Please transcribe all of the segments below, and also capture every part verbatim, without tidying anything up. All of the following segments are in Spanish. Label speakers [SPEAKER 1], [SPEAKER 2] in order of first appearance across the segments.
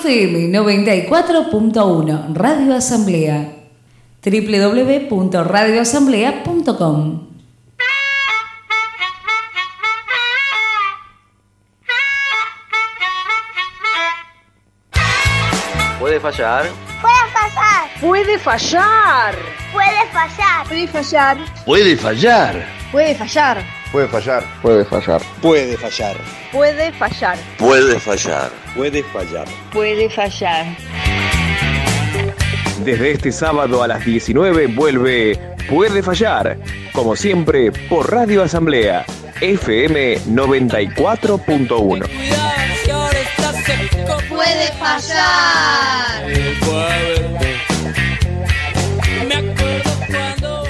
[SPEAKER 1] F M noventa y cuatro punto uno, Radio Asamblea. doble u doble u doble u punto radio asamblea punto com.
[SPEAKER 2] ¿Puede fallar?
[SPEAKER 3] Puede fallar.
[SPEAKER 4] Puede fallar.
[SPEAKER 3] Puede fallar.
[SPEAKER 4] Puede fallar.
[SPEAKER 2] Puede fallar.
[SPEAKER 4] Puede fallar.
[SPEAKER 5] Puede fallar.
[SPEAKER 6] Puede fallar.
[SPEAKER 7] Puede fallar.
[SPEAKER 4] Puede fallar.
[SPEAKER 2] Puede fallar.
[SPEAKER 7] Puede fallar.
[SPEAKER 4] Puede fallar.
[SPEAKER 8] Desde este sábado a las diecinueve vuelve Puede fallar, como siempre por Radio Asamblea, F M noventa y cuatro punto uno.
[SPEAKER 3] Puede fallar.
[SPEAKER 9] Me acuerdo cuando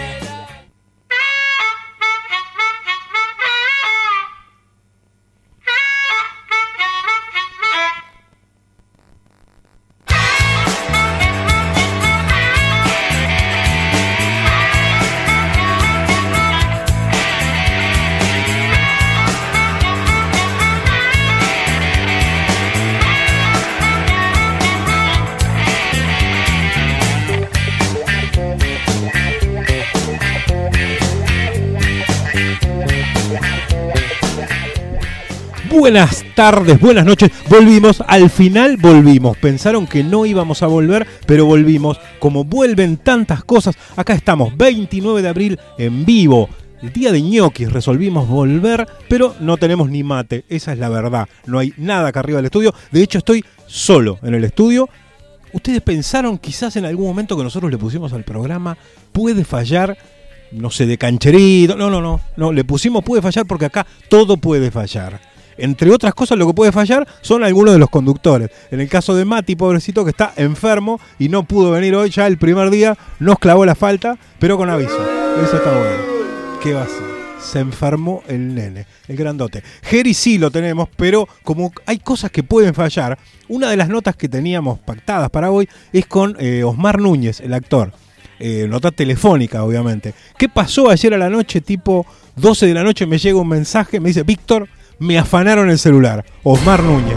[SPEAKER 10] Buenas tardes, buenas noches, volvimos, al final volvimos, pensaron que no íbamos a volver, pero volvimos, como vuelven tantas cosas, acá estamos, veintinueve de abril en vivo, el día de ñoquis, resolvimos volver, pero no tenemos ni mate, esa es la verdad, no hay nada acá arriba del estudio, de hecho estoy solo en el estudio. ¿Ustedes pensaron quizás en algún momento que nosotros le pusimos al programa Puede fallar? No sé, de cancherito, no, no, no, no, le pusimos Puede fallar porque acá todo puede fallar. Entre otras cosas, lo que puede fallar son algunos de los conductores. En el caso de Mati, pobrecito, que está enfermo y no pudo venir hoy, ya el primer día nos clavó la falta, pero con aviso. Eso está bueno. ¿Qué va a ser? Se enfermó el nene, el grandote. Jerry sí lo tenemos, pero como hay cosas que pueden fallar, una de las notas que teníamos pactadas para hoy es con eh, Osmar Núñez, el actor. Eh, nota telefónica, obviamente. ¿Qué pasó ayer a la noche? Tipo doce de la noche me llega un mensaje, me dice: Víctor, me afanaron el celular. Osmar Núñez.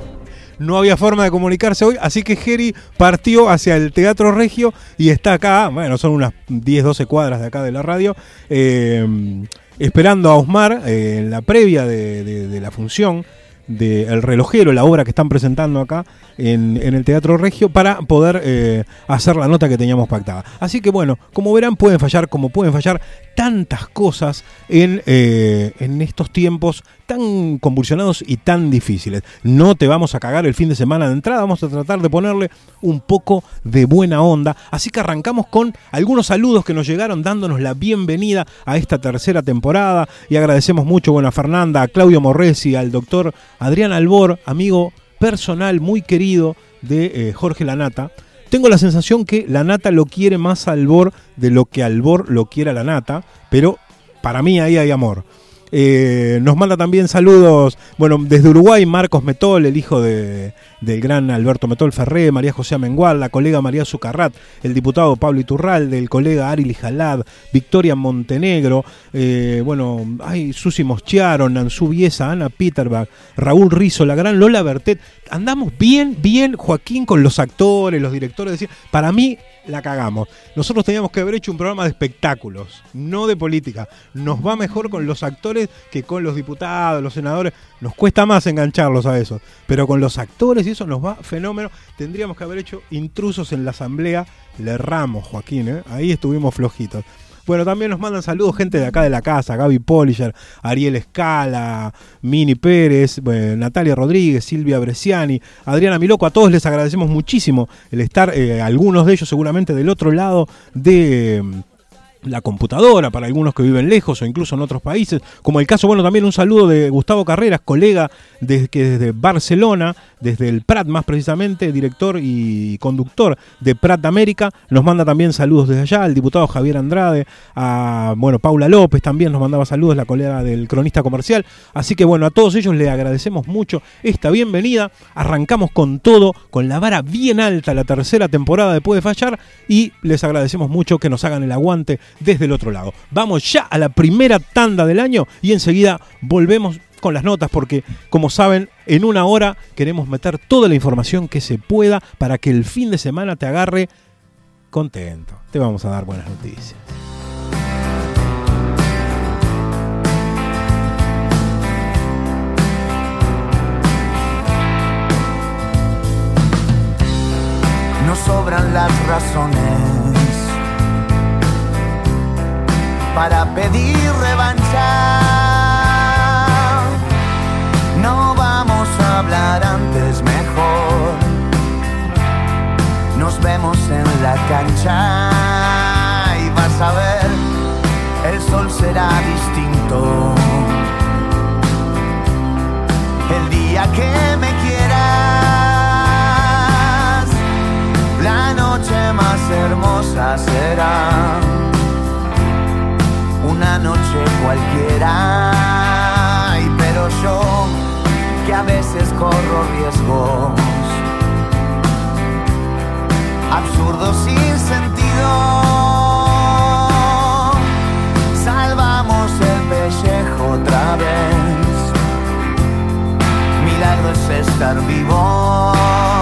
[SPEAKER 10] No había forma de comunicarse hoy, así que Jerry partió hacia el Teatro Regio y está acá, bueno, son unas diez, doce cuadras de acá de la radio, eh, esperando a Osmar eh, en la previa de, de, de la función de El Relojero, la obra que están presentando acá en, en el Teatro Regio, para poder eh, hacer la nota que teníamos pactada. Así que bueno, como verán, pueden fallar, como pueden fallar tantas cosas en, eh, en estos tiempos tan convulsionados y tan difíciles. No te vamos a cagar el fin de semana de entrada, vamos a tratar de ponerle un poco de buena onda. Así que arrancamos con algunos saludos que nos llegaron dándonos la bienvenida a esta tercera temporada, y agradecemos mucho, bueno, a Fernanda, a Claudio Morresi, al doctor Adrián Albor, amigo personal muy querido de eh, Jorge Lanata. Tengo la sensación que Lanata lo quiere más a Albor de lo que Albor lo quiere a Lanata, pero para mí ahí hay amor. Eh, nos manda también saludos, bueno, desde Uruguay, Marcos Metol, el hijo de, del gran Alberto Metol Ferré, María José Amengual, la colega María Zucarrat, el diputado Pablo Iturralde, el colega Ari Lijalad, Victoria Montenegro, eh, bueno, ay, Susi Moschiaro, Nanzú Biesa, Ana Peterbach, Raúl Rizzo, la gran Lola Bertet. Andamos bien, bien, Joaquín, con los actores, los directores. Decir, para mí la cagamos. Nosotros teníamos que haber hecho un programa de espectáculos, no de política. Nos va mejor con los actores que con los diputados, los senadores. Nos cuesta más engancharlos a eso, pero con los actores y eso nos va fenómeno. Tendríamos que haber hecho Intrusos en la Asamblea. Le erramos, Joaquín, ¿eh? Ahí estuvimos flojitos. Bueno, también nos mandan saludos gente de acá de la casa, Gaby Polisher, Ariel Escala, Mini Pérez, bueno, Natalia Rodríguez, Silvia Bresciani, Adriana Miloco. A todos les agradecemos muchísimo el estar, eh, algunos de ellos seguramente del otro lado de eh, la computadora, para algunos que viven lejos o incluso en otros países, como el caso, bueno, también un saludo de Gustavo Carreras, colega de, que desde Barcelona, desde el Prat más precisamente, director y conductor de Prat América, nos manda también saludos desde allá, al diputado Javier Andrade, a, bueno, Paula López también nos mandaba saludos, la colega del cronista comercial. Así que bueno, a todos ellos les agradecemos mucho esta bienvenida. Arrancamos con todo, con la vara bien alta, la tercera temporada de Puede Fallar, y les agradecemos mucho que nos hagan el aguante desde el otro lado. Vamos ya a la primera tanda del año y enseguida volvemos con las notas, porque como saben, en una hora queremos meter toda la información que se pueda para que el fin de semana te agarre contento. Te vamos a dar buenas noticias.
[SPEAKER 5] No sobran las razones para pedir revancha. No vamos a hablar antes, mejor nos vemos en la cancha y vas a ver, el sol será distinto el día que me quieras. La noche más hermosa será una noche cualquiera, y pero yo que a veces corro riesgos absurdos sin sentido, salvamos el pellejo otra vez. Milagro es estar vivos.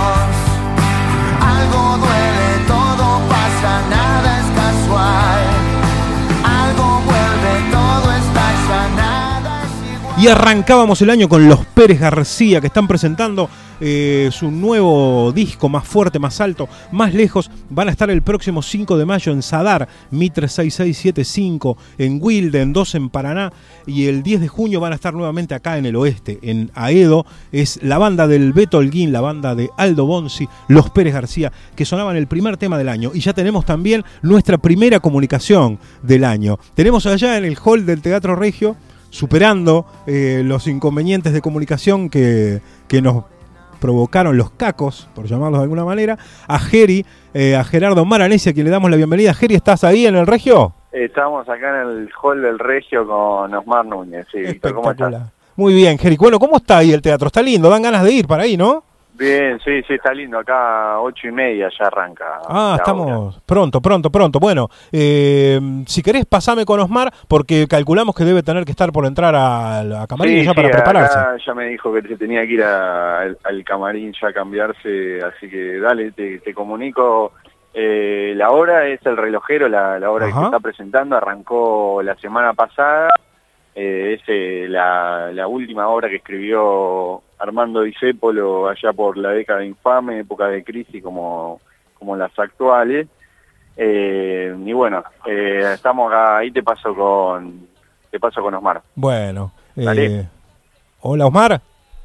[SPEAKER 5] Algo duele, todo pasa, nada es casual. Algo vuelve, todo estalla, nada es igual.
[SPEAKER 10] Y arrancábamos el año con los Pérez García, que están presentando eh, su nuevo disco, Más Fuerte, Más Alto, Más Lejos. Van a estar el próximo cinco de mayo en Sadar, Mitre seis seis siete cinco, en Wilde, en dos en Paraná, y el diez de junio van a estar nuevamente acá en el oeste, en Aedo. Es la banda del Beto Holguín, la banda de Aldo Bonzi, los Pérez García, que sonaban el primer tema del año, y ya tenemos también nuestra primera comunicación del año. Tenemos allá en el hall del Teatro Regio, superando eh, los inconvenientes de comunicación que, que nos provocaron los cacos, por llamarlos de alguna manera, a Geri, eh, a Gerardo Maranesi, a quien le damos la bienvenida. Geri, ¿estás ahí en el Regio?
[SPEAKER 6] Estamos acá en el hall del Regio con Osmar Núñez. Sí, Víctor, ¿cómo estás?
[SPEAKER 10] Muy bien, Geri. Bueno, ¿cómo está ahí el teatro? Está lindo, dan ganas de ir para ahí, ¿no?
[SPEAKER 6] Bien, sí, sí, está lindo. Acá ocho y media ya arranca.
[SPEAKER 10] Ah, estamos hora. pronto, pronto, pronto. Bueno, eh, si querés pasame con Osmar, porque calculamos que debe tener que estar por entrar a, a camarín
[SPEAKER 6] sí,
[SPEAKER 10] ya
[SPEAKER 6] sí,
[SPEAKER 10] para prepararse.
[SPEAKER 6] Acá ya me dijo que se tenía que ir a, al, al camarín ya a cambiarse, así que dale, te, te comunico. Eh, la hora es el relojero, la, la hora Ajá. que se está presentando, arrancó la semana pasada. Eh, es eh, la, la última obra que escribió Armando Discépolo allá por la década infame, época de crisis como, como las actuales. Eh, y bueno, eh, estamos acá, ahí te paso con te paso con Osmar.
[SPEAKER 10] Bueno, eh, hola Osmar.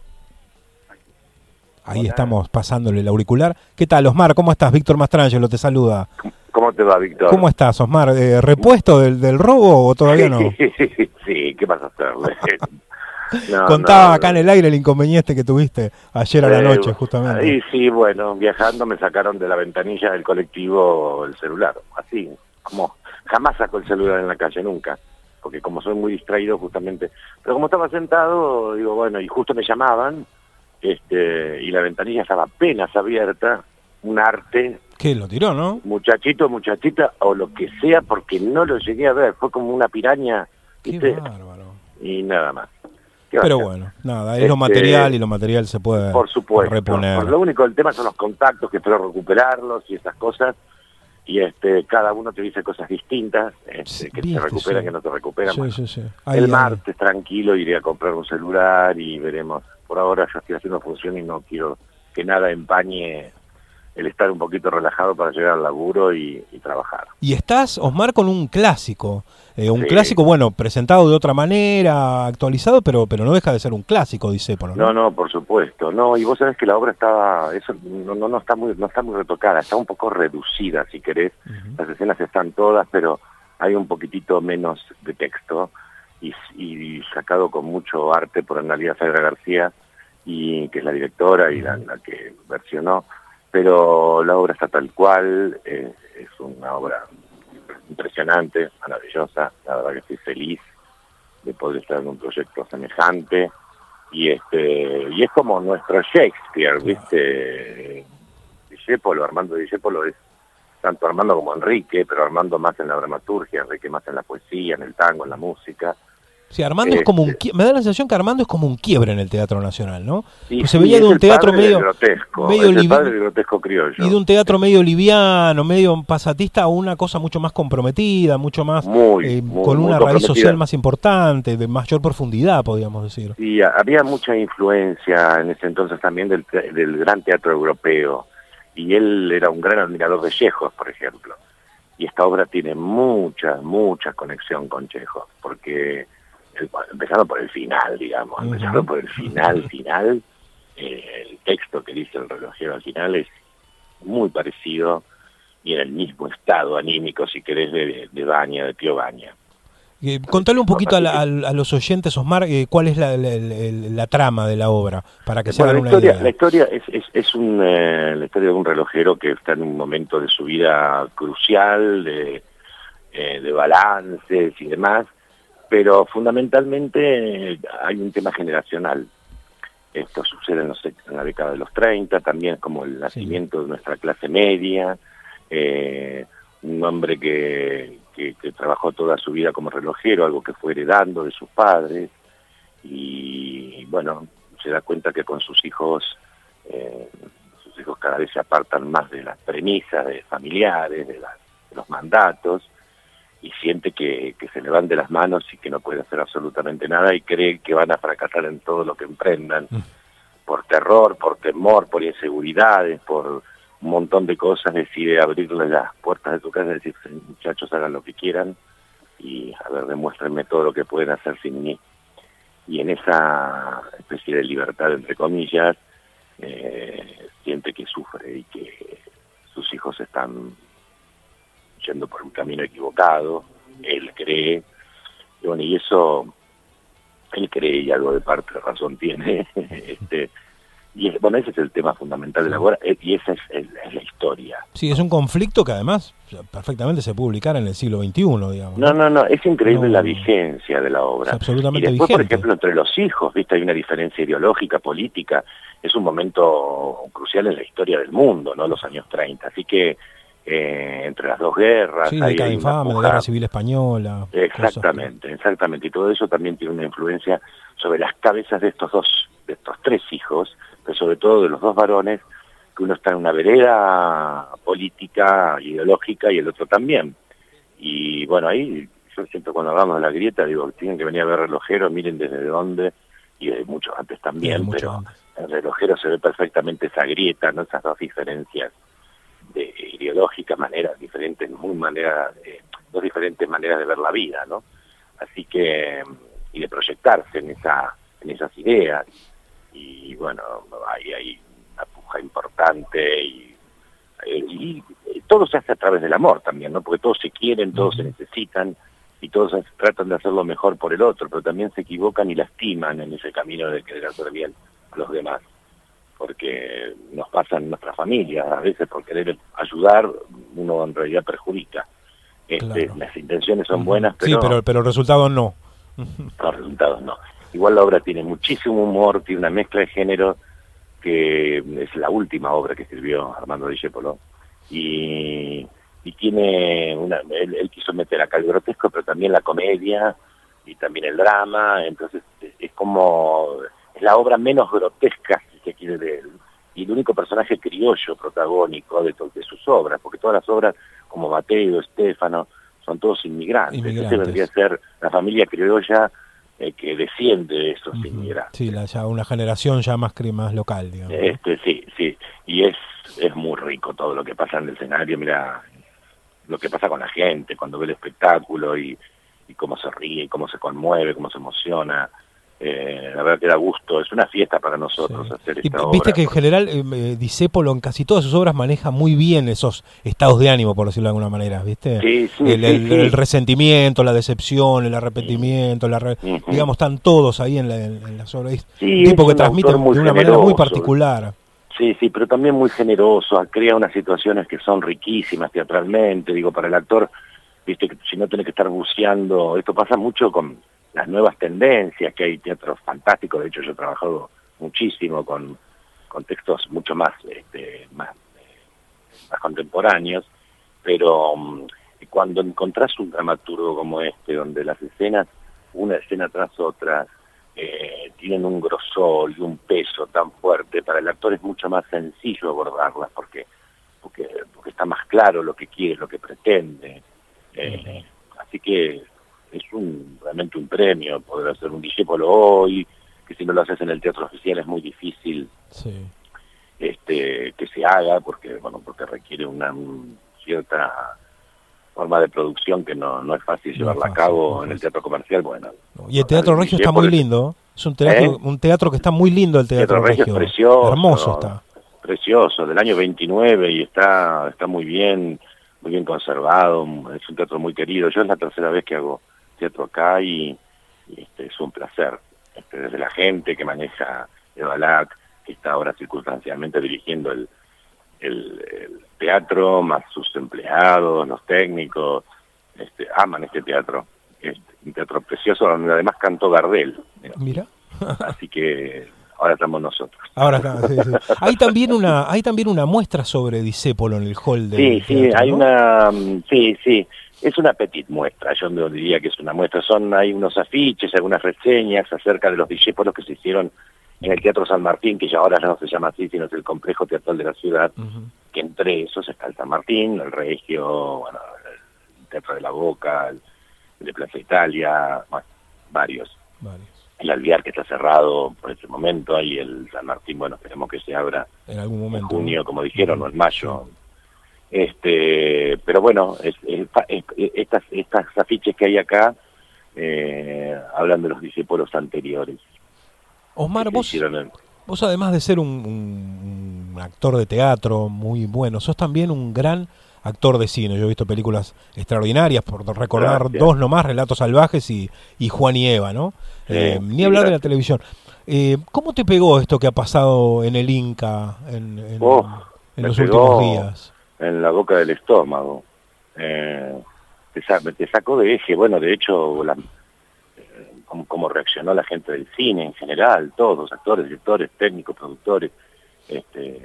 [SPEAKER 10] Ahí hola. Estamos pasándole el auricular. ¿Qué tal, Osmar? ¿Cómo estás? Víctor Mastrangelo te saluda.
[SPEAKER 6] ¿Cómo te va, Víctor?
[SPEAKER 10] ¿Cómo estás, Osmar? Eh, ¿Repuesto del, del robo o todavía no?
[SPEAKER 6] Sí, ¿qué vas a hacerle?
[SPEAKER 10] No, Contaba no, acá no. en el aire el inconveniente que tuviste ayer a la noche, eh, justamente.
[SPEAKER 7] Ahí sí, bueno, viajando me sacaron de la ventanilla del colectivo el celular. Así, como jamás saco el celular en la calle, nunca. Porque como soy muy distraído, justamente. Pero como estaba sentado, digo, bueno, y justo me llamaban, este y la ventanilla estaba apenas abierta, un arte.
[SPEAKER 10] ¿Qué? ¿Lo tiró, no?
[SPEAKER 7] Muchachito, muchachita, o lo que sea, porque no lo llegué a ver. Fue como una piraña, ¿viste?
[SPEAKER 10] Qué bárbaro.
[SPEAKER 7] Y nada más.
[SPEAKER 10] Pero bueno, nada, es este, lo material y lo material se puede
[SPEAKER 7] por supuesto,
[SPEAKER 10] reponer.
[SPEAKER 7] Por lo único, el tema son los contactos, que espero recuperarlos y esas cosas. Y este cada uno te dice cosas distintas, este, que Viste, te recuperan, sí. que no te recuperan.
[SPEAKER 10] Sí,
[SPEAKER 7] bueno,
[SPEAKER 10] sí, sí. Ahí,
[SPEAKER 7] el
[SPEAKER 10] ahí.
[SPEAKER 7] martes, tranquilo, iré a comprar un celular y veremos. Por ahora yo estoy haciendo función y no quiero que nada empañe el estar un poquito relajado para llegar al laburo y, y trabajar.
[SPEAKER 10] Y estás, Osmar, con un clásico. Eh, un
[SPEAKER 7] sí.
[SPEAKER 10] clásico, bueno, presentado de otra manera, actualizado, pero pero no deja de ser un clásico, Discépolo, ¿no?
[SPEAKER 7] No, no, por supuesto. No, y vos sabés que la obra estaba, eso no, no, no está muy, no está muy retocada, está un poco reducida, si querés. Uh-huh. Las escenas están todas, pero hay un poquitito menos de texto y, y sacado con mucho arte por Analia Saavedra García, y que es la directora y la, la que versionó. Pero la obra está tal cual, eh, es una obra impresionante, maravillosa, la verdad que estoy feliz de poder estar en un proyecto semejante, y este y es como nuestro Shakespeare, ¿viste? Discépolo, Armando Discépolo es tanto Armando como Enrique, pero Armando más en la dramaturgia, Enrique más en la poesía, en el tango, en la música,
[SPEAKER 10] Sí, Armando
[SPEAKER 7] este,
[SPEAKER 10] es como un... Me da la sensación que Armando es como un quiebre en el Teatro Nacional, ¿no?
[SPEAKER 7] Sí,
[SPEAKER 10] pues se
[SPEAKER 7] sí,
[SPEAKER 10] veía de un teatro medio...
[SPEAKER 7] grotesco,
[SPEAKER 10] medio
[SPEAKER 7] es el
[SPEAKER 10] livi...
[SPEAKER 7] padre del grotesco criollo.
[SPEAKER 10] Y de un teatro medio liviano, medio pasatista, a una cosa mucho más comprometida, mucho más...
[SPEAKER 7] Muy,
[SPEAKER 10] eh,
[SPEAKER 7] muy,
[SPEAKER 10] con
[SPEAKER 7] muy
[SPEAKER 10] una raíz social
[SPEAKER 7] comprometida.
[SPEAKER 10] más importante, de mayor profundidad, podríamos decir.
[SPEAKER 7] Sí, había mucha influencia en ese entonces también del, del gran teatro europeo. Y él era un gran admirador de Chekhov, por ejemplo. Y esta obra tiene mucha, mucha conexión con Chekhov, porque... El, empezando por el final, digamos, uh-huh. empezando por el final, final, eh, el texto que dice el relojero al final es muy parecido y en el mismo estado anímico, si querés, de, de Baña, de Pío Baña.
[SPEAKER 10] Eh, contale un poquito a, la, a, a los oyentes, Osmar, eh, cuál es la, la, la, la trama de la obra, para que se
[SPEAKER 7] bueno,
[SPEAKER 10] hagan
[SPEAKER 7] la
[SPEAKER 10] una
[SPEAKER 7] historia,
[SPEAKER 10] idea.
[SPEAKER 7] La historia es, es, es un, eh, la historia de un relojero que está en un momento de su vida crucial, de, eh, de balances y demás, pero fundamentalmente eh, hay un tema generacional. Esto sucede, no sé, en la década de los treinta, también como el nacimiento sí. de nuestra clase media, eh, un hombre que, que, que trabajó toda su vida como relojero, algo que fue heredando de sus padres, y bueno, se da cuenta que con sus hijos, eh, sus hijos cada vez se apartan más de las premisas de familiares, de, las, de los mandatos, y siente que, que se le van de las manos y que no puede hacer absolutamente nada y cree que van a fracasar en todo lo que emprendan, mm. por terror, por temor, por inseguridades, por un montón de cosas. Decide abrirle las puertas de su casa y decir, muchachos, hagan lo que quieran y a ver, demuéstrenme todo lo que pueden hacer sin mí. Y en esa especie de libertad, entre comillas, eh, siente que sufre y que sus hijos están yendo por un camino equivocado, él cree, y bueno, y eso, él cree y algo de parte de razón tiene, este, y es, bueno, ese es el tema fundamental de la obra, y esa es, es, es la historia.
[SPEAKER 10] Sí, es un conflicto que además perfectamente se puede publicar en el siglo veintiuno, digamos.
[SPEAKER 7] No, no, no, es increíble
[SPEAKER 10] no,
[SPEAKER 7] la vigencia de la obra.
[SPEAKER 10] Es absolutamente
[SPEAKER 7] y después,
[SPEAKER 10] vigente.
[SPEAKER 7] por ejemplo, entre los hijos, viste, hay una diferencia ideológica, política, es un momento crucial en la historia del mundo, ¿no? Los años treinta, así que Eh, entre las dos guerras.
[SPEAKER 10] Sí, de cada infame, de guerra civil española.
[SPEAKER 7] Exactamente, que... exactamente. Y todo eso también tiene una influencia sobre las cabezas de estos dos, de estos tres hijos, pero sobre todo de los dos varones, que uno está en una vereda política, ideológica, y el otro también. Y bueno, ahí yo siento cuando hablamos de la grieta, digo, tienen que venir a ver relojero, miren desde dónde, y de mucho antes también, sí, pero antes. En relojero se ve perfectamente esa grieta, ¿no? Esas dos diferencias de ideológicas, maneras diferentes, muy maneras, eh, dos diferentes maneras de ver la vida, ¿no? Así que, y de proyectarse en esa, en esas ideas, y bueno, hay, hay una puja importante, y, y, y todo se hace a través del amor también, ¿no? Porque todos se quieren, todos se necesitan, y todos tratan de hacer lo mejor por el otro, pero también se equivocan y lastiman en ese camino de querer hacer bien a los demás, porque nos pasa en nuestra familia, a veces por querer ayudar uno en realidad perjudica. Este, claro. Las intenciones son buenas, pero...
[SPEAKER 10] Sí, pero, pero el resultado no.
[SPEAKER 7] Los resultados no. Igual la obra tiene muchísimo humor, tiene una mezcla de género, que es la última obra que escribió Armando Discépolo, y, y tiene una... Él, él quiso meter acá el grotesco, pero también la comedia, y también el drama, entonces es, es como... Es la obra menos grotesca que quiere de él, y el único personaje criollo protagónico de, de sus obras, porque todas las obras, como Mateo, Estéfano, son todos inmigrantes.
[SPEAKER 10] inmigrantes.
[SPEAKER 7] Este vendría a ser la familia criolla eh, que desciende de esos uh-huh. inmigrantes.
[SPEAKER 10] Sí, la, ya una generación ya más, más local, digamos.
[SPEAKER 7] Este, sí, sí, y es, es muy rico todo lo que pasa en el escenario, mira, lo que pasa con la gente, cuando ve el espectáculo, y, y cómo se ríe, cómo se conmueve, cómo se emociona. Eh, la verdad que da gusto, es una fiesta para nosotros sí. hacer esta
[SPEAKER 10] y,
[SPEAKER 7] obra.
[SPEAKER 10] Viste que en general eh, Discépolo en casi todas sus obras maneja muy bien esos estados de ánimo, por decirlo de alguna manera, ¿viste?
[SPEAKER 7] Sí, sí,
[SPEAKER 10] el,
[SPEAKER 7] sí,
[SPEAKER 10] el,
[SPEAKER 7] sí.
[SPEAKER 10] el resentimiento, la decepción, el arrepentimiento, la re... uh-huh. digamos, están todos ahí en, la, en las obras.
[SPEAKER 7] Sí,
[SPEAKER 10] un tipo
[SPEAKER 7] es
[SPEAKER 10] que
[SPEAKER 7] un
[SPEAKER 10] transmite de una
[SPEAKER 7] generoso.
[SPEAKER 10] manera muy particular.
[SPEAKER 7] Sí, sí, pero también muy generoso, crea unas situaciones que son riquísimas teatralmente, digo, para el actor, viste, que si no tiene que estar buceando, esto pasa mucho con las nuevas tendencias, que hay teatros fantásticos, de hecho yo he trabajado muchísimo con, con textos mucho más, este, más, eh, más contemporáneos, pero um, cuando encontrás un dramaturgo como este, donde las escenas una escena tras otra, eh, tienen un grosor y un peso tan fuerte, para el actor es mucho más sencillo abordarlas, porque porque, porque está más claro lo que quiere, lo que pretende. Eh, así que es un realmente un premio poder hacer un Discépolo hoy, que si no lo haces en el teatro oficial es muy difícil
[SPEAKER 10] sí.
[SPEAKER 7] este que se haga, porque bueno porque requiere una un, cierta forma de producción que no, no es fácil no llevarla fácil, a cabo no en el teatro comercial. Bueno,
[SPEAKER 10] no. Y el Teatro Regio está muy lindo, es un teatro, ¿Eh? un teatro que está muy lindo, el Teatro,
[SPEAKER 7] teatro Regio.
[SPEAKER 10] Regio.
[SPEAKER 7] Es precioso,
[SPEAKER 10] hermoso está.
[SPEAKER 7] Precioso, del año veintinueve, y está está muy bien, muy bien conservado, es un teatro muy querido. Yo es la tercera vez que hago teatro acá y, y este, es un placer. Este, desde la gente que maneja Evalac, que está ahora circunstancialmente dirigiendo el, el, el teatro, más sus empleados, los técnicos, este, aman este teatro. Es un teatro precioso donde además cantó Gardel.
[SPEAKER 10] Mira.
[SPEAKER 7] Así que ahora estamos nosotros.
[SPEAKER 10] Ahora está, sí, sí. Hay también una, hay también una muestra sobre Discépolo en el hall de.
[SPEAKER 7] Sí, sí, teatro, hay ¿no? una, sí, sí. Es una petit muestra, yo no diría que es una muestra, son hay unos afiches, algunas reseñas acerca de los Discépolos que se hicieron en el Teatro San Martín, que ya ahora no se llama así, sino es el complejo teatral de la ciudad, uh-huh. que entre esos está el San Martín, el Regio, bueno, el Teatro de la Boca, el, el de Plaza Italia, bueno, varios. varios. El Alvear, que está cerrado por este momento, ahí el San Martín, bueno, esperemos que se abra
[SPEAKER 10] en algún momento,
[SPEAKER 7] en junio, como dijeron, uh-huh. o en mayo. Sí. Este, pero bueno, es, es, es, estas estas afiches que hay acá eh, hablan de los Discépolos anteriores.
[SPEAKER 10] Osmar, vos, el... vos además de ser un, un, un actor de teatro muy bueno, sos también un gran actor de cine. Yo he visto películas extraordinarias, por recordar gracias. dos nomás, Relatos Salvajes y, y Juan y Eva, ¿no? Sí, eh, ni sí, hablar gracias. de la televisión. Eh, ¿Cómo te pegó esto que ha pasado en el Inca en, en, oh, en los últimos días?
[SPEAKER 7] En la boca del estómago, eh, te, sa te sacó de eje. Bueno, de hecho, la, eh, como, como reaccionó la gente del cine en general, todos, actores, directores, técnicos, productores. Este,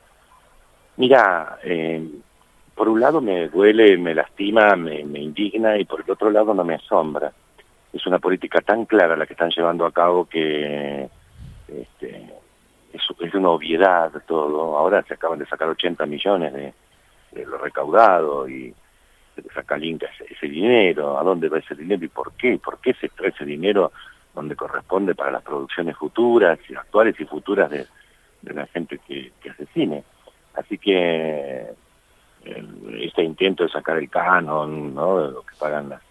[SPEAKER 7] mira, eh, por un lado me duele, me lastima, me, me indigna, y por el otro lado no me asombra. Es una política tan clara la que están llevando a cabo que este, es, es una obviedad todo. Ahora se acaban de sacar ochenta millones de de lo recaudado y se le saca al Inca ese, ese dinero, a dónde va ese dinero y por qué, por qué se extrae ese dinero donde corresponde para las producciones futuras, actuales y futuras de, de la gente que, que hace cine. Así que eh, este intento de sacar el canon, ¿no?, de lo que pagan las,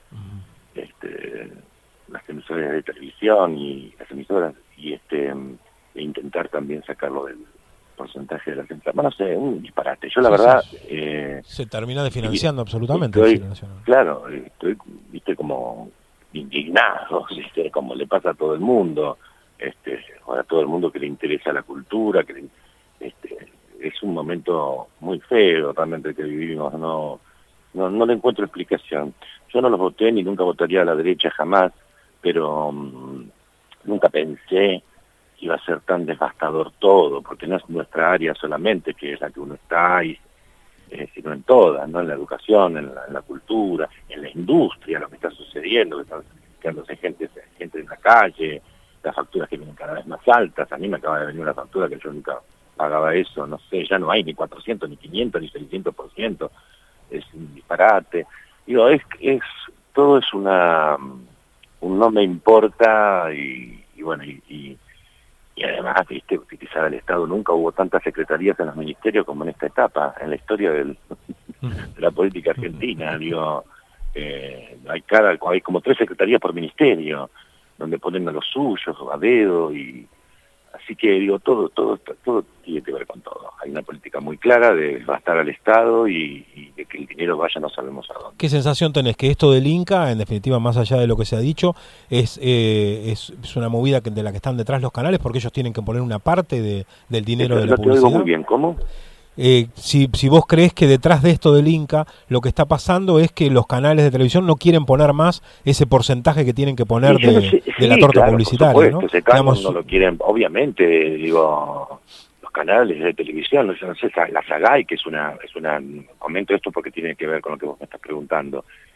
[SPEAKER 7] este, las emisoras de televisión y las emisoras, y este e intentar también sacarlo del porcentaje de la gente. Bueno, no sé, un disparate. Yo la sí, verdad...
[SPEAKER 10] Sí.
[SPEAKER 7] Eh,
[SPEAKER 10] se termina desfinanciando absolutamente.
[SPEAKER 7] Estoy, claro, estoy, viste, como indignado, ¿viste? Como le pasa a todo el mundo, este, a todo el mundo que le interesa la cultura, que le, este, es un momento muy feo realmente que vivimos, no, no, no le encuentro explicación. Yo no los voté ni nunca votaría a la derecha jamás, pero um, nunca pensé iba a ser tan devastador todo, porque no es nuestra área solamente, que es la que uno está, y, eh, sino en todas, ¿no? En la educación, en la, en la cultura, en la industria, lo que está sucediendo, que están quedándose gente, gente en la calle, las facturas que vienen cada vez más altas. A mí me acaba de venir una factura que yo nunca pagaba eso, no sé, ya no hay ni cuatrocientos, ni quinientos, ni seiscientos por ciento, es un disparate. Digo, es, es todo es una, un no me importa, y, y bueno, y, y Y además, viste, utilizar al Estado. Nunca hubo tantas secretarías en los ministerios como en esta etapa, en la historia del, de la política argentina. Digo, eh, hay cada, hay como tres secretarías por ministerio, donde ponen a los suyos, a dedo, y así que digo, todo, todo, todo tiene que ver con todo. Hay una política muy clara de bastar al Estado y, y de que el dinero vaya no sabemos a dónde.
[SPEAKER 10] ¿Qué sensación tenés? Que esto del Inca, en definitiva, más allá de lo que se ha dicho, es eh, es, es una movida que, de la que están detrás los canales, porque ellos tienen que poner una parte de, del dinero
[SPEAKER 7] Esto,
[SPEAKER 10] de la publicidad?
[SPEAKER 7] Te oigo muy bien, ¿cómo?
[SPEAKER 10] Eh, si, si vos creés que detrás de esto del Inca lo que está pasando es que los canales de televisión no quieren poner más ese porcentaje que tienen que poner de,
[SPEAKER 7] sí,
[SPEAKER 10] de
[SPEAKER 7] sí,
[SPEAKER 10] la torta
[SPEAKER 7] claro,
[SPEAKER 10] publicitaria,
[SPEAKER 7] por supuesto,
[SPEAKER 10] ¿no?
[SPEAKER 7] Ese canon
[SPEAKER 10] Digamos,
[SPEAKER 7] no lo quieren, obviamente, digo, los canales de televisión, no sé, la SAGAI, que es una, es una, comento esto porque tiene que ver con lo que vos me estás preguntando,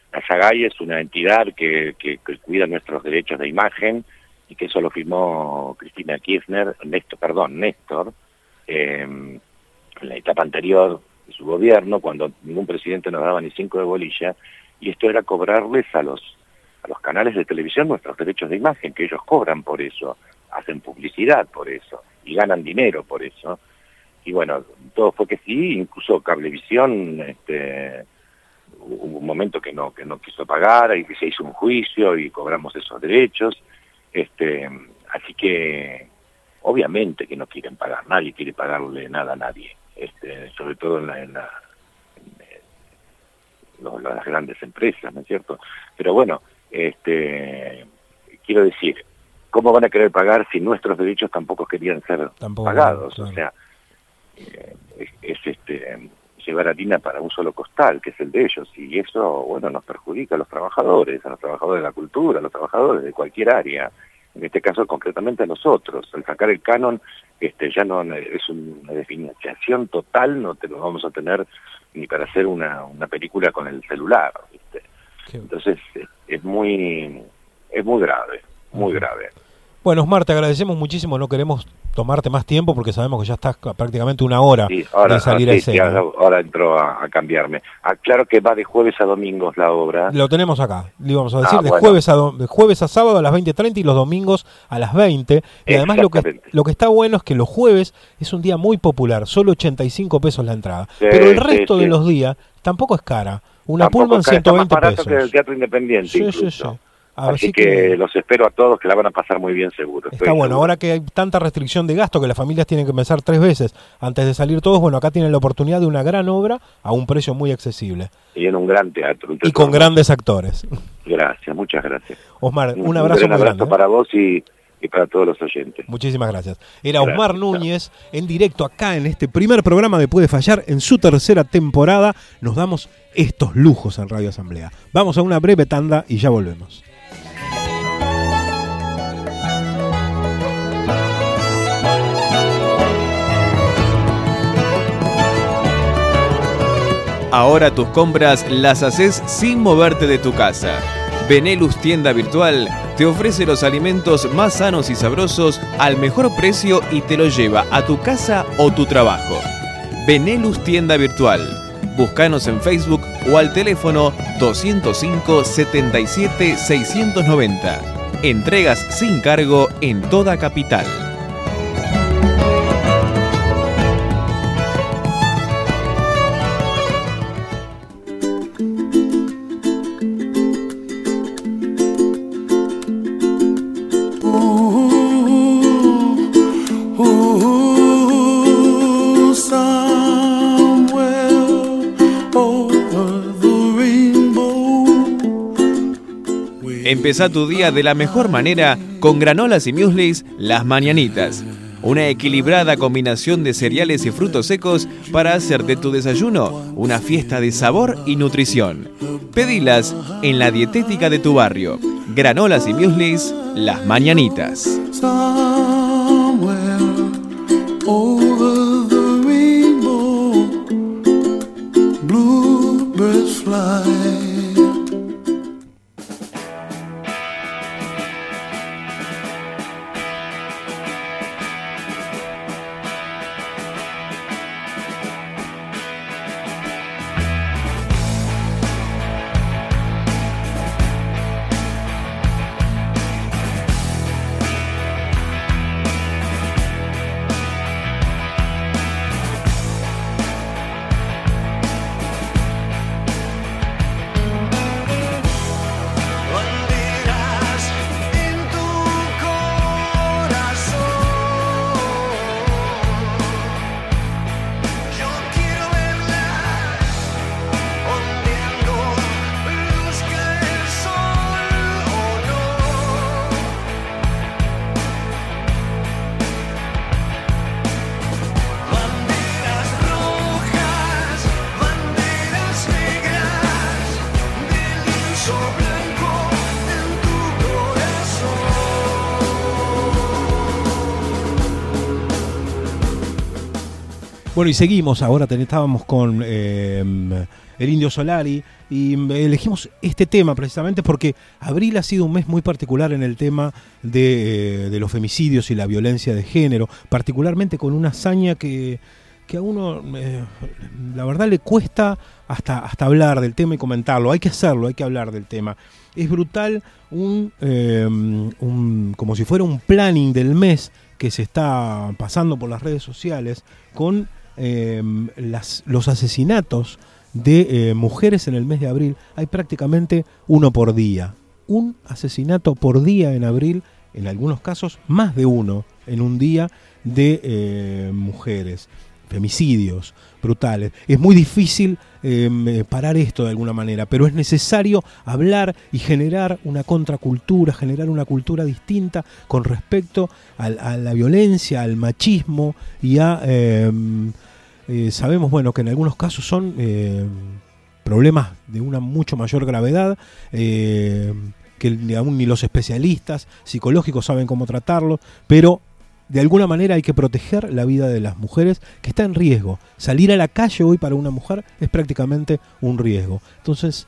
[SPEAKER 7] la SAGAI es una entidad que, que, que cuida nuestros derechos de imagen, y que eso lo firmó Cristina Kirchner, Néstor, perdón, Néstor, eh, en la etapa anterior de su gobierno, cuando ningún presidente nos daba ni cinco de bolilla, y esto era cobrarles a los a los canales de televisión nuestros derechos de imagen, que ellos cobran por eso, hacen publicidad por eso, y ganan dinero por eso. Y bueno, todo fue que sí, incluso Cablevisión, este, hubo un momento que no que no quiso pagar, y que se hizo un juicio y cobramos esos derechos. Este, así que obviamente que no quieren pagar, nadie quiere pagarle nada a nadie, este, sobre todo en, la, en, la, en los, las grandes empresas, ¿no es cierto? Pero bueno, este, quiero decir, ¿cómo van a querer pagar si nuestros derechos tampoco querían ser tampoco, pagados? Claro. O sea, eh, es, es este llevar harina para un solo costal, que es el de ellos, y eso, bueno, nos perjudica a los trabajadores, a los trabajadores de la cultura, a los trabajadores de cualquier área, en este caso concretamente a nosotros. Al sacar el canon, este, ya no es una definición total, no te lo vamos a tener ni para hacer una, una película con el celular, ¿viste? Entonces, es, es muy, es muy grave, muy grave.
[SPEAKER 10] Bueno, Osmar, te agradecemos muchísimo, no queremos tomarte más tiempo porque sabemos que ya estás prácticamente una hora
[SPEAKER 7] sí, ahora,
[SPEAKER 10] de salir
[SPEAKER 7] ahora,
[SPEAKER 10] a escena.
[SPEAKER 7] Sí, ahora entró a, a cambiarme. Ah, claro que va de jueves a domingos la obra.
[SPEAKER 10] Lo tenemos acá, le íbamos a decir,
[SPEAKER 7] ah,
[SPEAKER 10] de,
[SPEAKER 7] bueno.
[SPEAKER 10] jueves a do, de jueves a sábado a las veinte treinta y los domingos a las veinte. Y además lo que, lo que está bueno es que los jueves es un día muy popular, solo ochenta y cinco pesos la entrada. Sí, Pero el resto sí, de sí. los días tampoco es cara. Una
[SPEAKER 7] Tampoco
[SPEAKER 10] Pullman ciento veinte
[SPEAKER 7] pesos.
[SPEAKER 10] pesos.
[SPEAKER 7] Que el Teatro Independiente
[SPEAKER 10] sí,
[SPEAKER 7] incluso.
[SPEAKER 10] Sí, sí.
[SPEAKER 7] Así,
[SPEAKER 10] Así
[SPEAKER 7] que,
[SPEAKER 10] que
[SPEAKER 7] los espero a todos, que la van a pasar muy bien seguro.
[SPEAKER 10] Está bueno, seguro. Ahora que hay tanta restricción de gasto que las familias tienen que pensar tres veces antes de salir todos, bueno, acá tienen la oportunidad de una gran obra a un precio muy accesible.
[SPEAKER 7] Y en un gran teatro. Un teatro
[SPEAKER 10] y con grandes actores.
[SPEAKER 7] Gracias, muchas gracias.
[SPEAKER 10] Osmar, un,
[SPEAKER 7] un
[SPEAKER 10] abrazo
[SPEAKER 7] un
[SPEAKER 10] muy
[SPEAKER 7] abrazo
[SPEAKER 10] grande.
[SPEAKER 7] para vos y, y para todos los oyentes.
[SPEAKER 10] Muchísimas gracias. Era
[SPEAKER 7] gracias,
[SPEAKER 10] Osmar Núñez en directo acá en este primer programa de Puede Fallar en su tercera temporada. Nos damos estos lujos en Radio Asamblea. Vamos a una breve tanda y ya volvemos.
[SPEAKER 8] Ahora tus compras las haces sin moverte de tu casa. Benelux Tienda Virtual te ofrece los alimentos más sanos y sabrosos al mejor precio y te los lleva a tu casa o tu trabajo. Benelux Tienda Virtual. Búscanos en Facebook o al teléfono doscientos cinco, setenta y siete, seiscientos noventa. Entregas sin cargo en toda capital. Empezá tu día de la mejor manera con granolas y mueslis Las Mañanitas. Una equilibrada combinación de cereales y frutos secos para hacer de tu desayuno una fiesta de sabor y nutrición. Pedilas en la dietética de tu barrio. Granolas y mueslis Las Mañanitas. Bueno, y seguimos, ahora ten, estábamos con eh,
[SPEAKER 10] el Indio Solari, y elegimos este tema precisamente porque abril ha sido un mes muy particular en el tema de, eh, de los femicidios y la violencia de género, particularmente con una hazaña que, que a uno, eh, la verdad, le cuesta hasta, hasta hablar del tema y comentarlo. Hay que hacerlo, hay que hablar del tema. Es brutal un, eh, un como si fuera un planning del mes que se está pasando por las redes sociales con eh, las, los asesinatos de eh, mujeres en el mes de abril. Hay prácticamente uno por día. Un asesinato por día en abril, en algunos casos más de uno en un día de eh, mujeres. Femicidios brutales. Es muy difícil eh, parar esto de alguna manera, pero es necesario hablar y generar una contracultura, generar una cultura distinta con respecto a, a la violencia, al machismo y a... Eh, eh, sabemos, bueno, que en algunos casos son eh, problemas de una mucho mayor gravedad, eh, que ni aún ni los especialistas psicológicos saben cómo tratarlos, pero de alguna manera hay que proteger la vida de las mujeres que está en riesgo. Salir a la calle hoy para una mujer es prácticamente un riesgo. Entonces,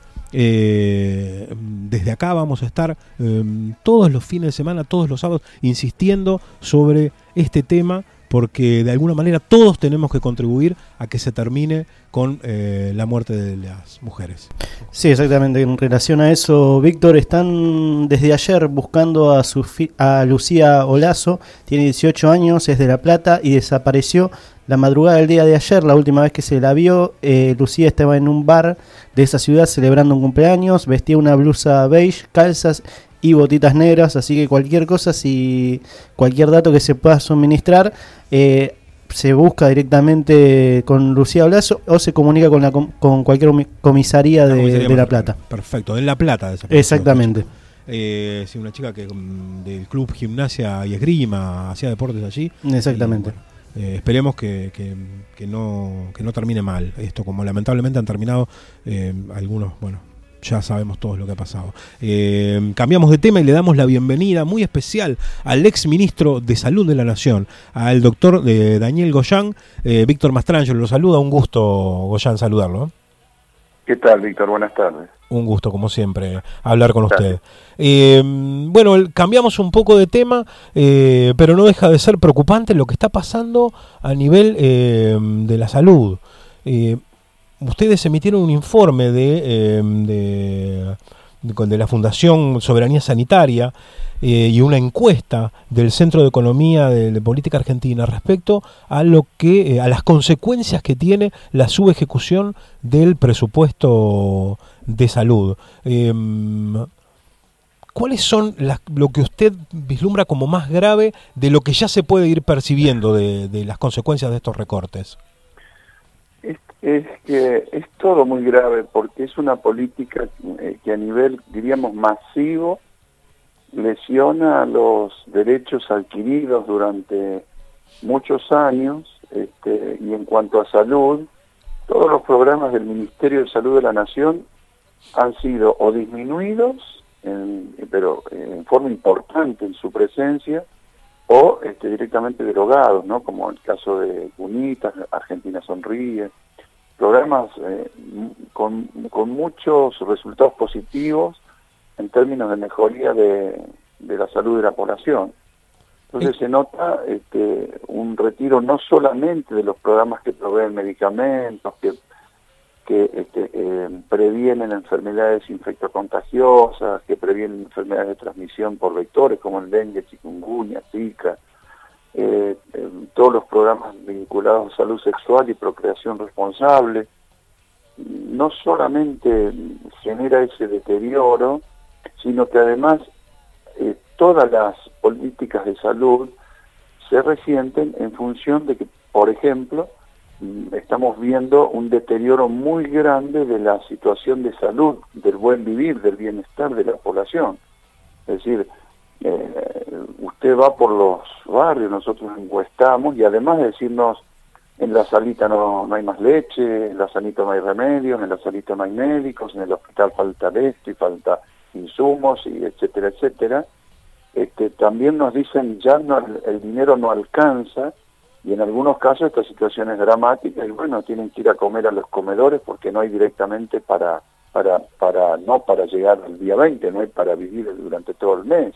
[SPEAKER 10] eh, desde acá vamos a estar eh, todos los fines de semana, todos los sábados, insistiendo sobre este tema, porque de alguna manera todos tenemos que contribuir a que se termine con eh, la muerte de las mujeres.
[SPEAKER 11] Sí, exactamente. En relación a eso, Víctor, están desde ayer buscando a, su fi- a Lucía Olazo, tiene dieciocho años, es de La Plata y desapareció la madrugada del día de ayer. La última vez que se la vio, eh, Lucía estaba en un bar de esa ciudad celebrando un cumpleaños, vestía una blusa beige, calzas y botitas negras, así que cualquier cosa, si cualquier dato que se pueda suministrar, eh, se busca directamente con Lucía Olazo o se comunica con la con cualquier comisaría de, comisaría de La Plata.
[SPEAKER 10] Perfecto, en La Plata.
[SPEAKER 11] Exactamente.
[SPEAKER 10] Eh, sí, una chica que del club Gimnasia y Esgrima hacía deportes allí.
[SPEAKER 11] Exactamente.
[SPEAKER 10] Y, bueno, Eh, esperemos que, que, que, no, que no termine mal esto, como lamentablemente han terminado eh, algunos, bueno, ya sabemos todos lo que ha pasado. Eh, cambiamos de tema y le damos la bienvenida muy especial al ex ministro de Salud de la Nación, al doctor eh, Daniel Goyan. eh, Víctor Mastrangelo lo saluda, un gusto, Goyan, saludarlo.
[SPEAKER 6] ¿Qué tal, Víctor? Buenas tardes.
[SPEAKER 10] Un gusto, como siempre, hablar con usted. Eh, bueno, cambiamos un poco de tema, eh, pero no deja de ser preocupante lo que está pasando a nivel eh, de la salud. Eh, ustedes emitieron un informe de, eh, de, de, de la Fundación Soberanía Sanitaria eh, y una encuesta del Centro de Economía de, de Política Argentina respecto a lo que eh, a las consecuencias que tiene la subejecución del presupuesto de salud. Eh, ¿Cuáles son las, lo que usted vislumbra como más grave de lo que ya se puede ir percibiendo de, de las consecuencias de estos recortes?
[SPEAKER 6] Es, es que es todo muy grave porque es una política eh, que a nivel, diríamos, masivo lesiona los derechos adquiridos durante muchos años, este, y en cuanto a salud, todos los programas del Ministerio de Salud de la Nación han sido o disminuidos, en, pero en forma importante en su presencia, o este, directamente derogados, ¿no? Como el caso de Cunitas, Argentina Sonríe, programas eh, con, con muchos resultados positivos en términos de mejoría de, de la salud de la población. Entonces se nota este, un retiro no solamente de los programas que proveen medicamentos, que que este, eh, previenen enfermedades infectocontagiosas, que previenen enfermedades de transmisión por vectores como el dengue, chikungunya, zika, eh, eh, todos los programas vinculados a salud sexual y procreación responsable. No solamente genera ese deterioro, sino que además eh, todas las políticas de salud se resienten en función de que, por ejemplo, estamos viendo un deterioro muy grande de la situación de salud, del buen vivir, del bienestar de la población. Es decir, eh, usted va por los barrios, nosotros encuestamos, y además de decirnos, en la salita no, no hay más leche, en la salita no hay remedios, en la salita no hay médicos, en el hospital falta esto y falta insumos, y etcétera, etcétera, este, también nos dicen ya no, el dinero no alcanza y en algunos casos esta situación es dramática y bueno, tienen que ir a comer a los comedores porque no hay directamente para, para, para no para llegar al día veinte, no hay para vivir durante todo el mes.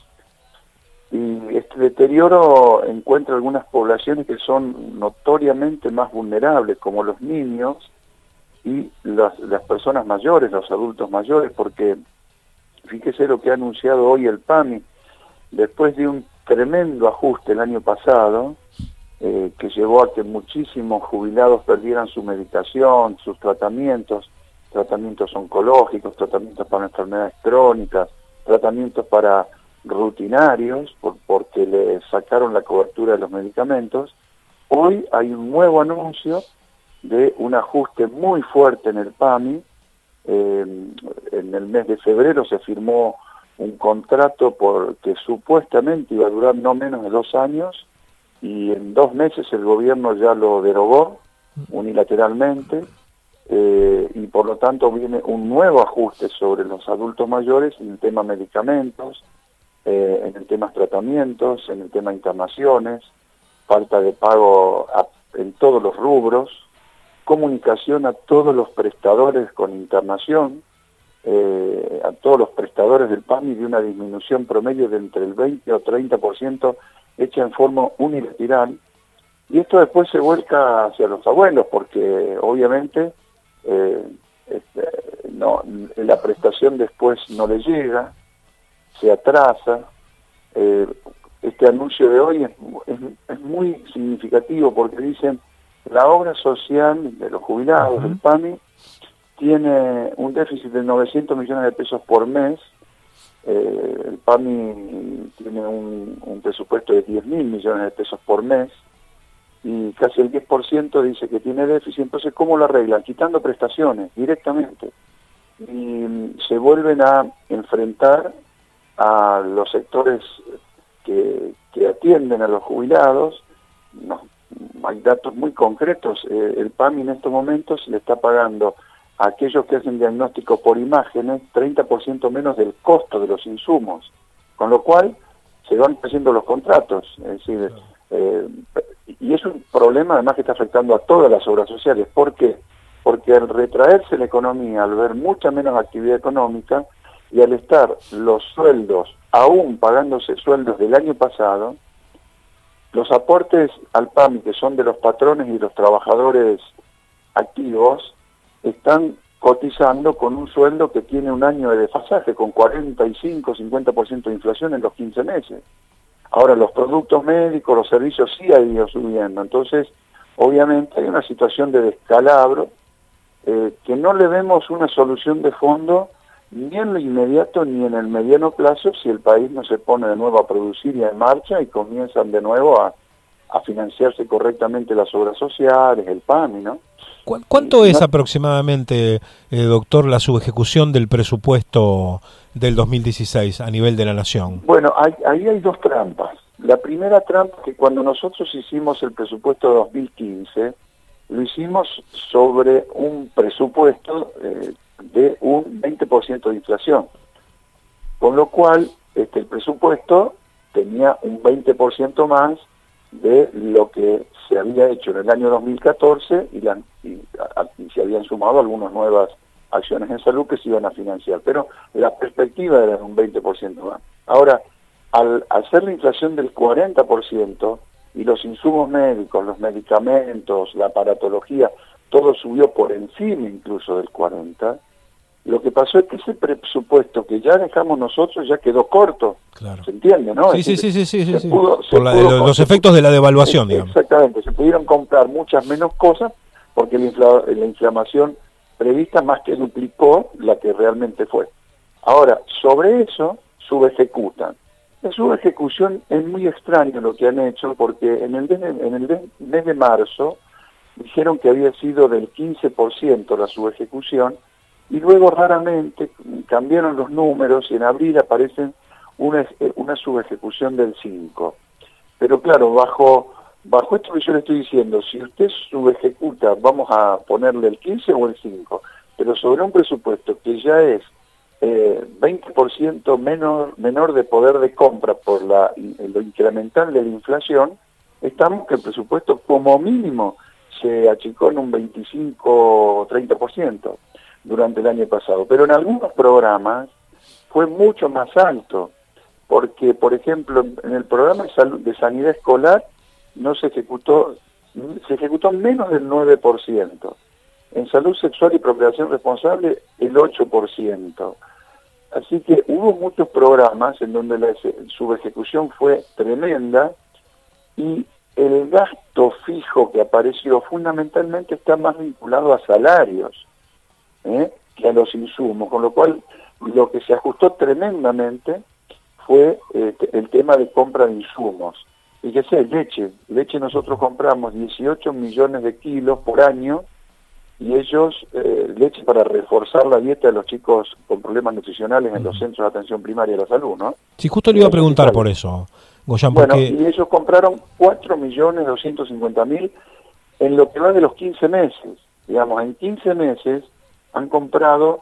[SPEAKER 6] Y este deterioro encuentra algunas poblaciones que son notoriamente más vulnerables, como los niños y las, las personas mayores, los adultos mayores, porque fíjese lo que ha anunciado hoy el P A M I, después de un tremendo ajuste el año pasado, eh, que llevó a que muchísimos jubilados perdieran su medicación, sus tratamientos, tratamientos oncológicos, tratamientos para enfermedades crónicas, tratamientos para rutinarios, por, porque le sacaron la cobertura de los medicamentos. Hoy hay un nuevo anuncio de un ajuste muy fuerte en el P A M I. Eh, en el mes de febrero se firmó un contrato por que supuestamente iba a durar no menos de dos años y en dos meses el gobierno ya lo derogó unilateralmente, eh, y por lo tanto viene un nuevo ajuste sobre los adultos mayores en el tema medicamentos, eh, en el tema tratamientos, en el tema internaciones, falta de pago a, en todos los rubros, comunicación a todos los prestadores con internación, eh, a todos los prestadores del P A M I de una disminución promedio de entre el veinte o treinta por ciento hecha en forma unilateral, y esto después se vuelca hacia los abuelos, porque obviamente eh, este, no, la prestación después no le llega, se atrasa. Eh, este anuncio de hoy es, es, es muy significativo porque dicen la obra social de los jubilados del P A M I tiene un déficit de novecientos millones de pesos por mes. Eh, el P A M I tiene un, un presupuesto de diez mil millones de pesos por mes y casi el diez por ciento dice que tiene déficit. Entonces, ¿cómo lo arreglan? Quitando prestaciones directamente. Y se vuelven a enfrentar a los sectores que, que atienden a los jubilados. No, hay datos muy concretos. Eh, el P A M I en estos momentos le está pagando a aquellos que hacen diagnóstico por imágenes treinta por ciento menos del costo de los insumos, con lo cual se van creciendo los contratos. Es decir, eh, y es un problema además que está afectando a todas las obras sociales. ¿Por qué? Porque al retraerse la economía, al ver mucha menos actividad económica y al estar los sueldos aún pagándose sueldos del año pasado, los aportes al P A M I, que son de los patrones y los trabajadores activos, están cotizando con un sueldo que tiene un año de desfasaje, con cuarenta y cinco, cincuenta por ciento de inflación en los quince meses. Ahora, los productos médicos, los servicios sí han ido subiendo. Entonces, obviamente hay una situación de descalabro eh, que no le vemos una solución de fondo ni en lo inmediato ni en el mediano plazo si el país no se pone de nuevo a producir y en marcha y comienzan de nuevo a, a financiarse correctamente las obras sociales, el P A M I, ¿no?
[SPEAKER 10] ¿Cuánto es aproximadamente, eh, doctor, la subejecución del presupuesto del dos mil dieciséis a nivel de la Nación?
[SPEAKER 6] Bueno, hay, ahí hay dos trampas. La primera trampa es que cuando nosotros hicimos el presupuesto de dos mil quince, lo hicimos sobre un presupuesto eh, de un veinte por ciento de inflación, con lo cual este, el presupuesto tenía un veinte por ciento más de lo que se había hecho en el año dos mil catorce y, la, y, a, y se habían sumado algunas nuevas acciones en salud que se iban a financiar, pero la perspectiva era de un veinte por ciento más. Ahora, al hacer la inflación del cuarenta por ciento y los insumos médicos, los medicamentos, la aparatología, todo subió por encima incluso del cuarenta por ciento, lo que pasó es que ese presupuesto que ya dejamos nosotros ya quedó corto. Claro. ¿Se entiende, no?
[SPEAKER 10] Sí, sí, sí, sí, sí, sí, sí.
[SPEAKER 6] Pudo,
[SPEAKER 10] por la, pudo, los efectos de la devaluación, digamos.
[SPEAKER 6] Exactamente, se pudieron comprar muchas menos cosas porque la, infla, la inflamación prevista más que duplicó la que realmente fue. Ahora, sobre eso, subejecutan. La subejecución es muy extraño lo que han hecho porque en el, en el mes de marzo dijeron que había sido del quince por ciento la subejecución y luego raramente cambiaron los números y en abril aparecen una, una subejecución del cinco por ciento. Pero claro, bajo bajo esto que yo le estoy diciendo, si usted subejecuta, vamos a ponerle el quince o el cinco, pero sobre un presupuesto que ya es eh, veinte por ciento menor, menor de poder de compra por la, lo incremental de la inflación,
[SPEAKER 12] estamos que el presupuesto como mínimo se achicó en un veinticinco o treinta por ciento durante el año pasado, pero en algunos programas fue mucho más alto, porque por ejemplo en el programa de, salud, de sanidad escolar no se ejecutó, se ejecutó menos del nueve por ciento, en salud sexual y procreación responsable el ocho por ciento, así que hubo muchos programas en donde la subejecución fue tremenda y el gasto fijo que apareció fundamentalmente está más vinculado a salarios ¿eh? que a los insumos, con lo cual lo que se ajustó tremendamente fue eh, el tema de compra de insumos. Fíjese, leche, leche nosotros compramos dieciocho millones de kilos por año y ellos, eh, leche para reforzar la dieta de los chicos con problemas nutricionales en los centros de atención primaria de la salud, ¿no?
[SPEAKER 10] Sí, justo le iba a preguntar por eso, Goyan,
[SPEAKER 12] bueno,
[SPEAKER 10] porque...
[SPEAKER 12] y ellos compraron cuatro millones doscientos cincuenta mil en lo que va de los quince meses. Digamos, en quince meses han comprado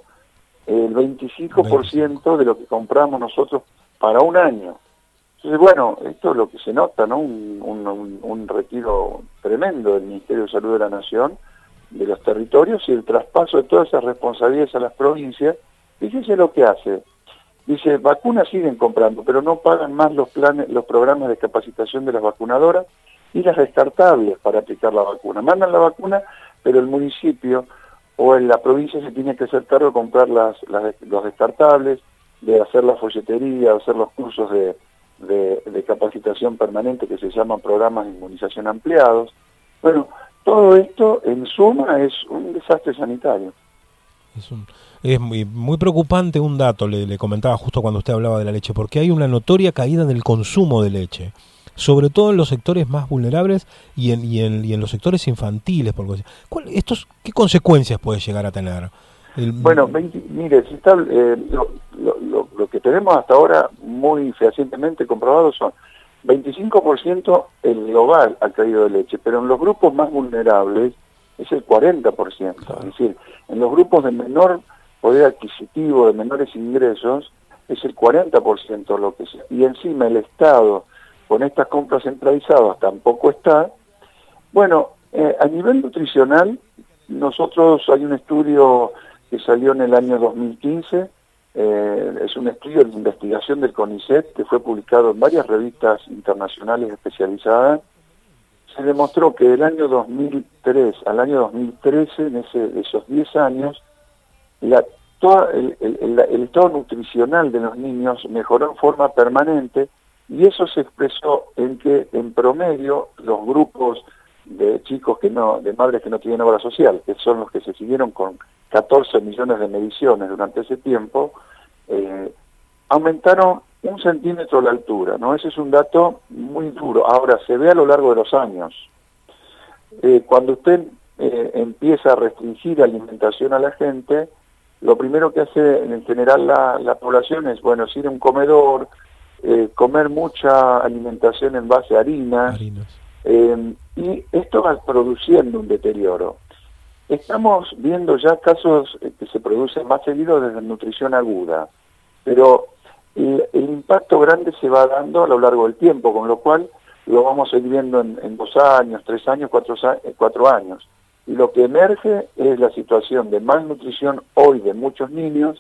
[SPEAKER 12] el veinticinco por ciento de lo que compramos nosotros para un año. Entonces, bueno, esto es lo que se nota, ¿no? Un, un, un retiro tremendo del Ministerio de Salud de la Nación, de los territorios y el traspaso de todas esas responsabilidades a las provincias. Fíjese lo que hace. Dice, vacunas siguen comprando, pero no pagan más los planes, los programas de capacitación de las vacunadoras y las descartables para aplicar la vacuna. Mandan la vacuna, pero el municipio o en la provincia se tiene que hacer cargo de comprar las, las, los descartables, de hacer la folletería, de hacer los cursos de, de, de capacitación permanente que se llaman programas de inmunización ampliados. Bueno, todo esto en suma es un desastre sanitario.
[SPEAKER 10] Es, un, es muy, muy preocupante un dato, le, le comentaba justo cuando usted hablaba de la leche, porque hay una notoria caída del consumo de leche, sobre todo en los sectores más vulnerables y en, y en, y en los sectores infantiles. Por ¿Cuál, estos, ¿Qué consecuencias puede llegar a tener? El...
[SPEAKER 12] Bueno, veinte, mire, si está, eh, lo, lo, lo, lo que tenemos hasta ahora muy fehacientemente comprobado son veinticinco por ciento el global ha caído de leche, pero en los grupos más vulnerables es el cuarenta por ciento. Claro. Es decir, en los grupos de menor poder adquisitivo, de menores ingresos, es el cuarenta por ciento lo que se... Y encima el Estado, con estas compras centralizadas, tampoco está. Bueno, eh, a nivel nutricional, nosotros hay un estudio que salió en el año dos mil quince, eh, es un estudio de investigación del CONICET que fue publicado en varias revistas internacionales especializadas. Se demostró que del año dos mil tres al año dos mil trece, en ese, esos diez años, la, toda el, el, el, el estado nutricional de los niños mejoró en forma permanente y eso se expresó en que en promedio los grupos de chicos que no, de madres que no tienen obra social, que son los que se siguieron con catorce millones de mediciones durante ese tiempo, eh, aumentaron un centímetro la altura, ¿no? Ese es un dato muy duro. Ahora, se ve a lo largo de los años. Eh, cuando usted eh, empieza a restringir alimentación a la gente, lo primero que hace en general la, la población es, bueno, es ir a un comedor, eh, comer mucha alimentación en base a harina, eh, y esto va produciendo un deterioro. Estamos viendo ya casos que se producen más seguido desde nutrición aguda, pero el, el impacto grande se va dando a lo largo del tiempo, con lo cual lo vamos a ir viendo en, en dos años, tres años, cuatro, cuatro años. Y lo que emerge es la situación de malnutrición hoy de muchos niños,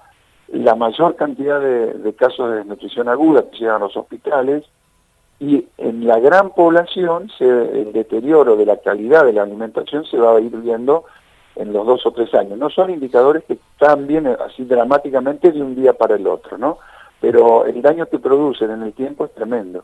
[SPEAKER 12] la mayor cantidad de, de casos de desnutrición aguda que llegan a los hospitales, y en la gran población se, el deterioro de la calidad de la alimentación se va a ir viendo en los dos o tres años. No son indicadores que cambien así dramáticamente de un día para el otro, ¿no? Pero el daño que producen en el tiempo es tremendo.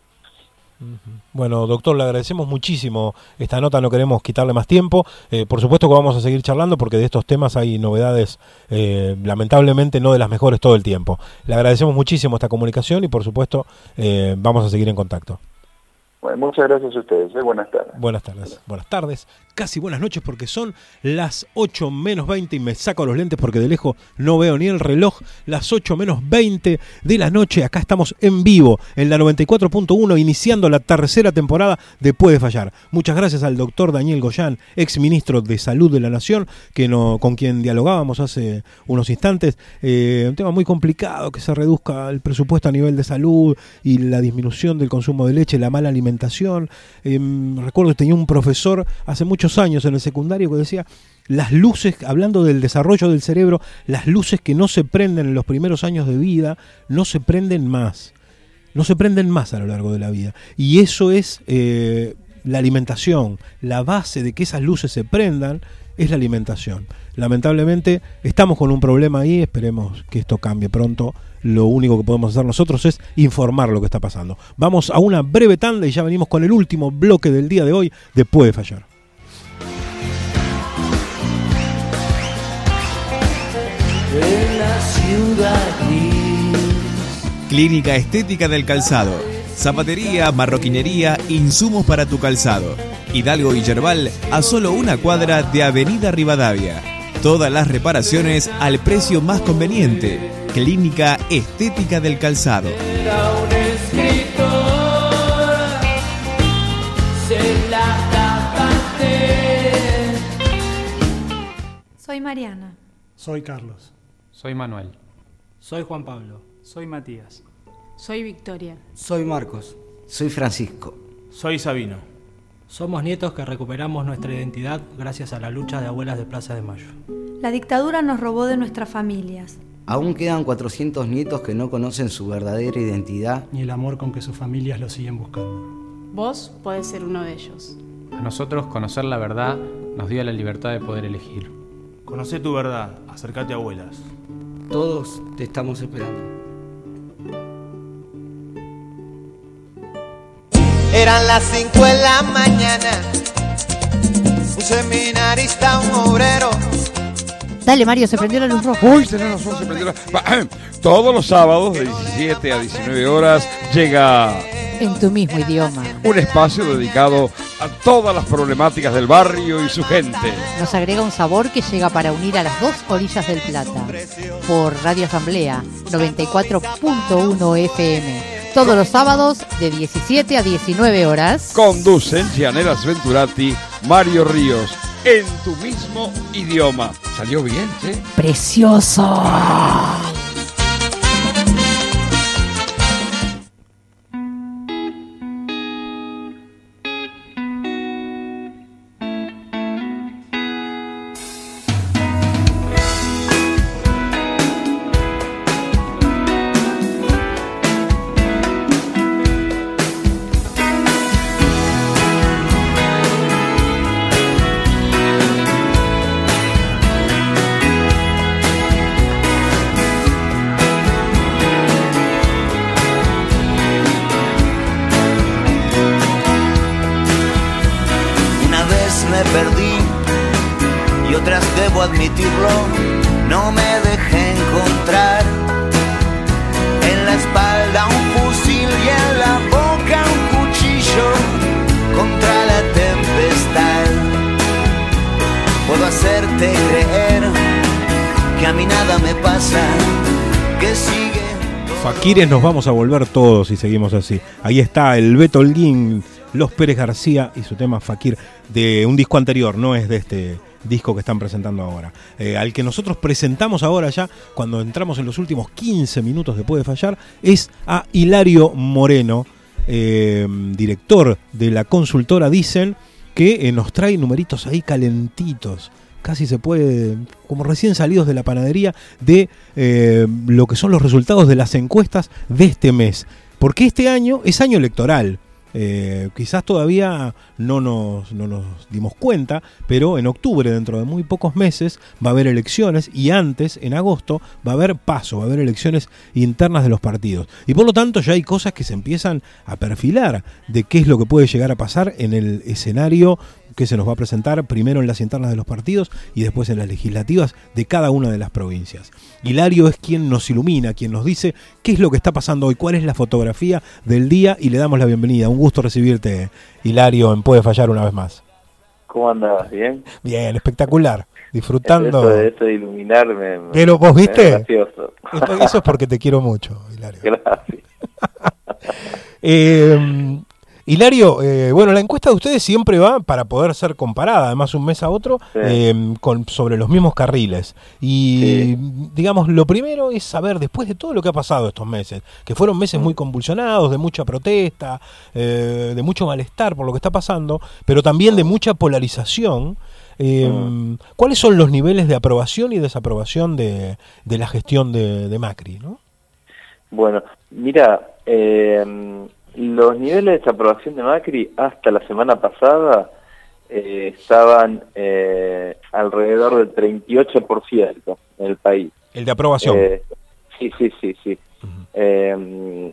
[SPEAKER 10] Bueno, doctor, le agradecemos muchísimo esta nota, no queremos quitarle más tiempo. Eh, por supuesto que vamos a seguir charlando porque de estos temas hay novedades, eh, lamentablemente no de las mejores todo el tiempo. Le agradecemos muchísimo esta comunicación y por supuesto eh, vamos a seguir en contacto.
[SPEAKER 12] Bueno, muchas gracias a ustedes, ¿eh? Buenas tardes.
[SPEAKER 10] Buenas tardes. Buenas tardes, casi buenas noches porque son las ocho menos veinte y me saco los lentes porque de lejos no veo ni el reloj. Las ocho menos veinte de la noche, acá estamos en vivo en la noventa y cuatro punto uno iniciando la tercera temporada de Puede Fallar. Muchas gracias al doctor Daniel Goyan, ex ministro de Salud de la Nación, que no, con quien dialogábamos hace unos instantes. Eh, un tema muy complicado, que se reduzca el presupuesto a nivel de salud y la disminución del consumo de leche, la mala alimentación alimentación. Eh, recuerdo que tenía un profesor hace muchos años en el secundario que decía, las luces, hablando del desarrollo del cerebro, las luces que no se prenden en los primeros años de vida, no se prenden más. No se prenden más a lo largo de la vida. Y eso es eh, la alimentación. La base de que esas luces se prendan es la alimentación. Lamentablemente estamos con un problema ahí, esperemos que esto cambie pronto. Lo único que podemos hacer nosotros es informar lo que está pasando. Vamos a una breve tanda y ya venimos con el último bloque del día de hoy de Puede Fallar.
[SPEAKER 9] En la ciudad gris.
[SPEAKER 8] Clínica Estética del Calzado. Zapatería, marroquinería, insumos para tu calzado. Hidalgo y Yerbal, a solo una cuadra de Avenida Rivadavia. Todas las reparaciones al precio más conveniente. Clínica Estética del Calzado.
[SPEAKER 9] Era un escritor, se la tapaste.
[SPEAKER 13] Soy Mariana.
[SPEAKER 14] Soy Carlos.
[SPEAKER 15] Soy Manuel.
[SPEAKER 16] Soy Juan Pablo.
[SPEAKER 15] Soy Matías.
[SPEAKER 17] Soy Victoria.
[SPEAKER 18] Soy Marcos. Soy Francisco.
[SPEAKER 19] Soy Sabino.
[SPEAKER 16] Somos nietos que recuperamos nuestra identidad gracias a la lucha de abuelas de Plaza de Mayo.
[SPEAKER 13] La dictadura nos robó de nuestras familias.
[SPEAKER 18] Aún quedan cuatrocientos nietos que no conocen su verdadera identidad
[SPEAKER 14] ni el amor con que sus familias lo siguen buscando.
[SPEAKER 17] Vos podés ser uno de ellos.
[SPEAKER 15] A nosotros conocer la verdad nos dio la libertad de poder elegir.
[SPEAKER 19] Conocé tu verdad, acércate a abuelas.
[SPEAKER 18] Todos te estamos esperando.
[SPEAKER 5] Eran las cinco de la mañana, un seminarista, un obrero.
[SPEAKER 20] Dale, Mario, se prendió la luz roja.
[SPEAKER 21] Uy, tenés razón, se prendió la... Todos los sábados de diecisiete a diecinueve horas llega...
[SPEAKER 20] En tu mismo idioma.
[SPEAKER 21] Un espacio dedicado a todas las problemáticas del barrio y su gente.
[SPEAKER 20] Nos agrega un sabor que llega para unir a las dos orillas del Plata. Por Radio Asamblea, noventa y cuatro punto uno F M. Todos los sábados de diecisiete a diecinueve horas.
[SPEAKER 21] Conducen Gianela Sventurati, Mario Ríos. En tu mismo idioma. ¿Salió bien, sí?
[SPEAKER 20] ¡Precioso!
[SPEAKER 21] Ah.
[SPEAKER 5] admitirlo, no me dejé encontrar. En la espalda un fusil y en la boca un cuchillo contra la tempestad. Puedo hacerte creer que a mí nada me pasa, que sigue.
[SPEAKER 10] Faquires nos vamos a volver todos si seguimos así. Ahí está el Beto Holguín, Los Pérez García y su tema Fakir, de un disco anterior, no es de este disco que están presentando ahora. Eh, al que nosotros presentamos ahora ya, cuando entramos en los últimos quince minutos de Puede Fallar, es a Hilario Moreno, eh, director de la consultora Dicen, que eh, nos trae numeritos ahí calentitos. Casi se puede, como recién salidos de la panadería, de eh, lo que son los resultados de las encuestas de este mes. Porque este año es año electoral. Eh, quizás todavía no nos, no nos dimos cuenta, pero en octubre, dentro de muy pocos meses, va a haber elecciones, y antes, en agosto, va a haber paso, va a haber elecciones internas de los partidos. Y por lo tanto ya hay cosas que se empiezan a perfilar de qué es lo que puede llegar a pasar en el escenario que se nos va a presentar primero en las internas de los partidos y después en las legislativas de cada una de las provincias. Hilario es quien nos ilumina, quien nos dice qué es lo que está pasando hoy, cuál es la fotografía del día, y le damos la bienvenida. Un gusto recibirte, Hilario, en Puede Fallar una vez más.
[SPEAKER 6] ¿Cómo andabas? ¿Bien?
[SPEAKER 10] Bien, espectacular. Disfrutando.
[SPEAKER 6] Eso de, eso de iluminarme.
[SPEAKER 10] Pero vos viste.
[SPEAKER 6] Gracioso.
[SPEAKER 10] Eso es porque te quiero mucho, Hilario.
[SPEAKER 6] Gracias.
[SPEAKER 10] eh, Hilario, eh, bueno, la encuesta de ustedes siempre va para poder ser comparada, además un mes a otro,
[SPEAKER 6] Sí.
[SPEAKER 10] eh, con, sobre los mismos carriles. Y
[SPEAKER 6] Sí.
[SPEAKER 10] digamos, lo primero es saber, después de todo lo que ha pasado estos meses, que fueron meses muy convulsionados, de mucha protesta, eh, de mucho malestar por lo que está pasando, pero también de mucha polarización, eh,
[SPEAKER 6] Mm.
[SPEAKER 10] ¿cuáles son los niveles de aprobación y desaprobación de, de la gestión de, de Macri, ¿no?
[SPEAKER 6] Bueno, mira, eh, los niveles de desaprobación de Macri hasta la semana pasada eh, estaban eh, alrededor del treinta y ocho por ciento en el país.
[SPEAKER 10] El de aprobación.
[SPEAKER 6] Eh, sí, sí, sí, sí. eh,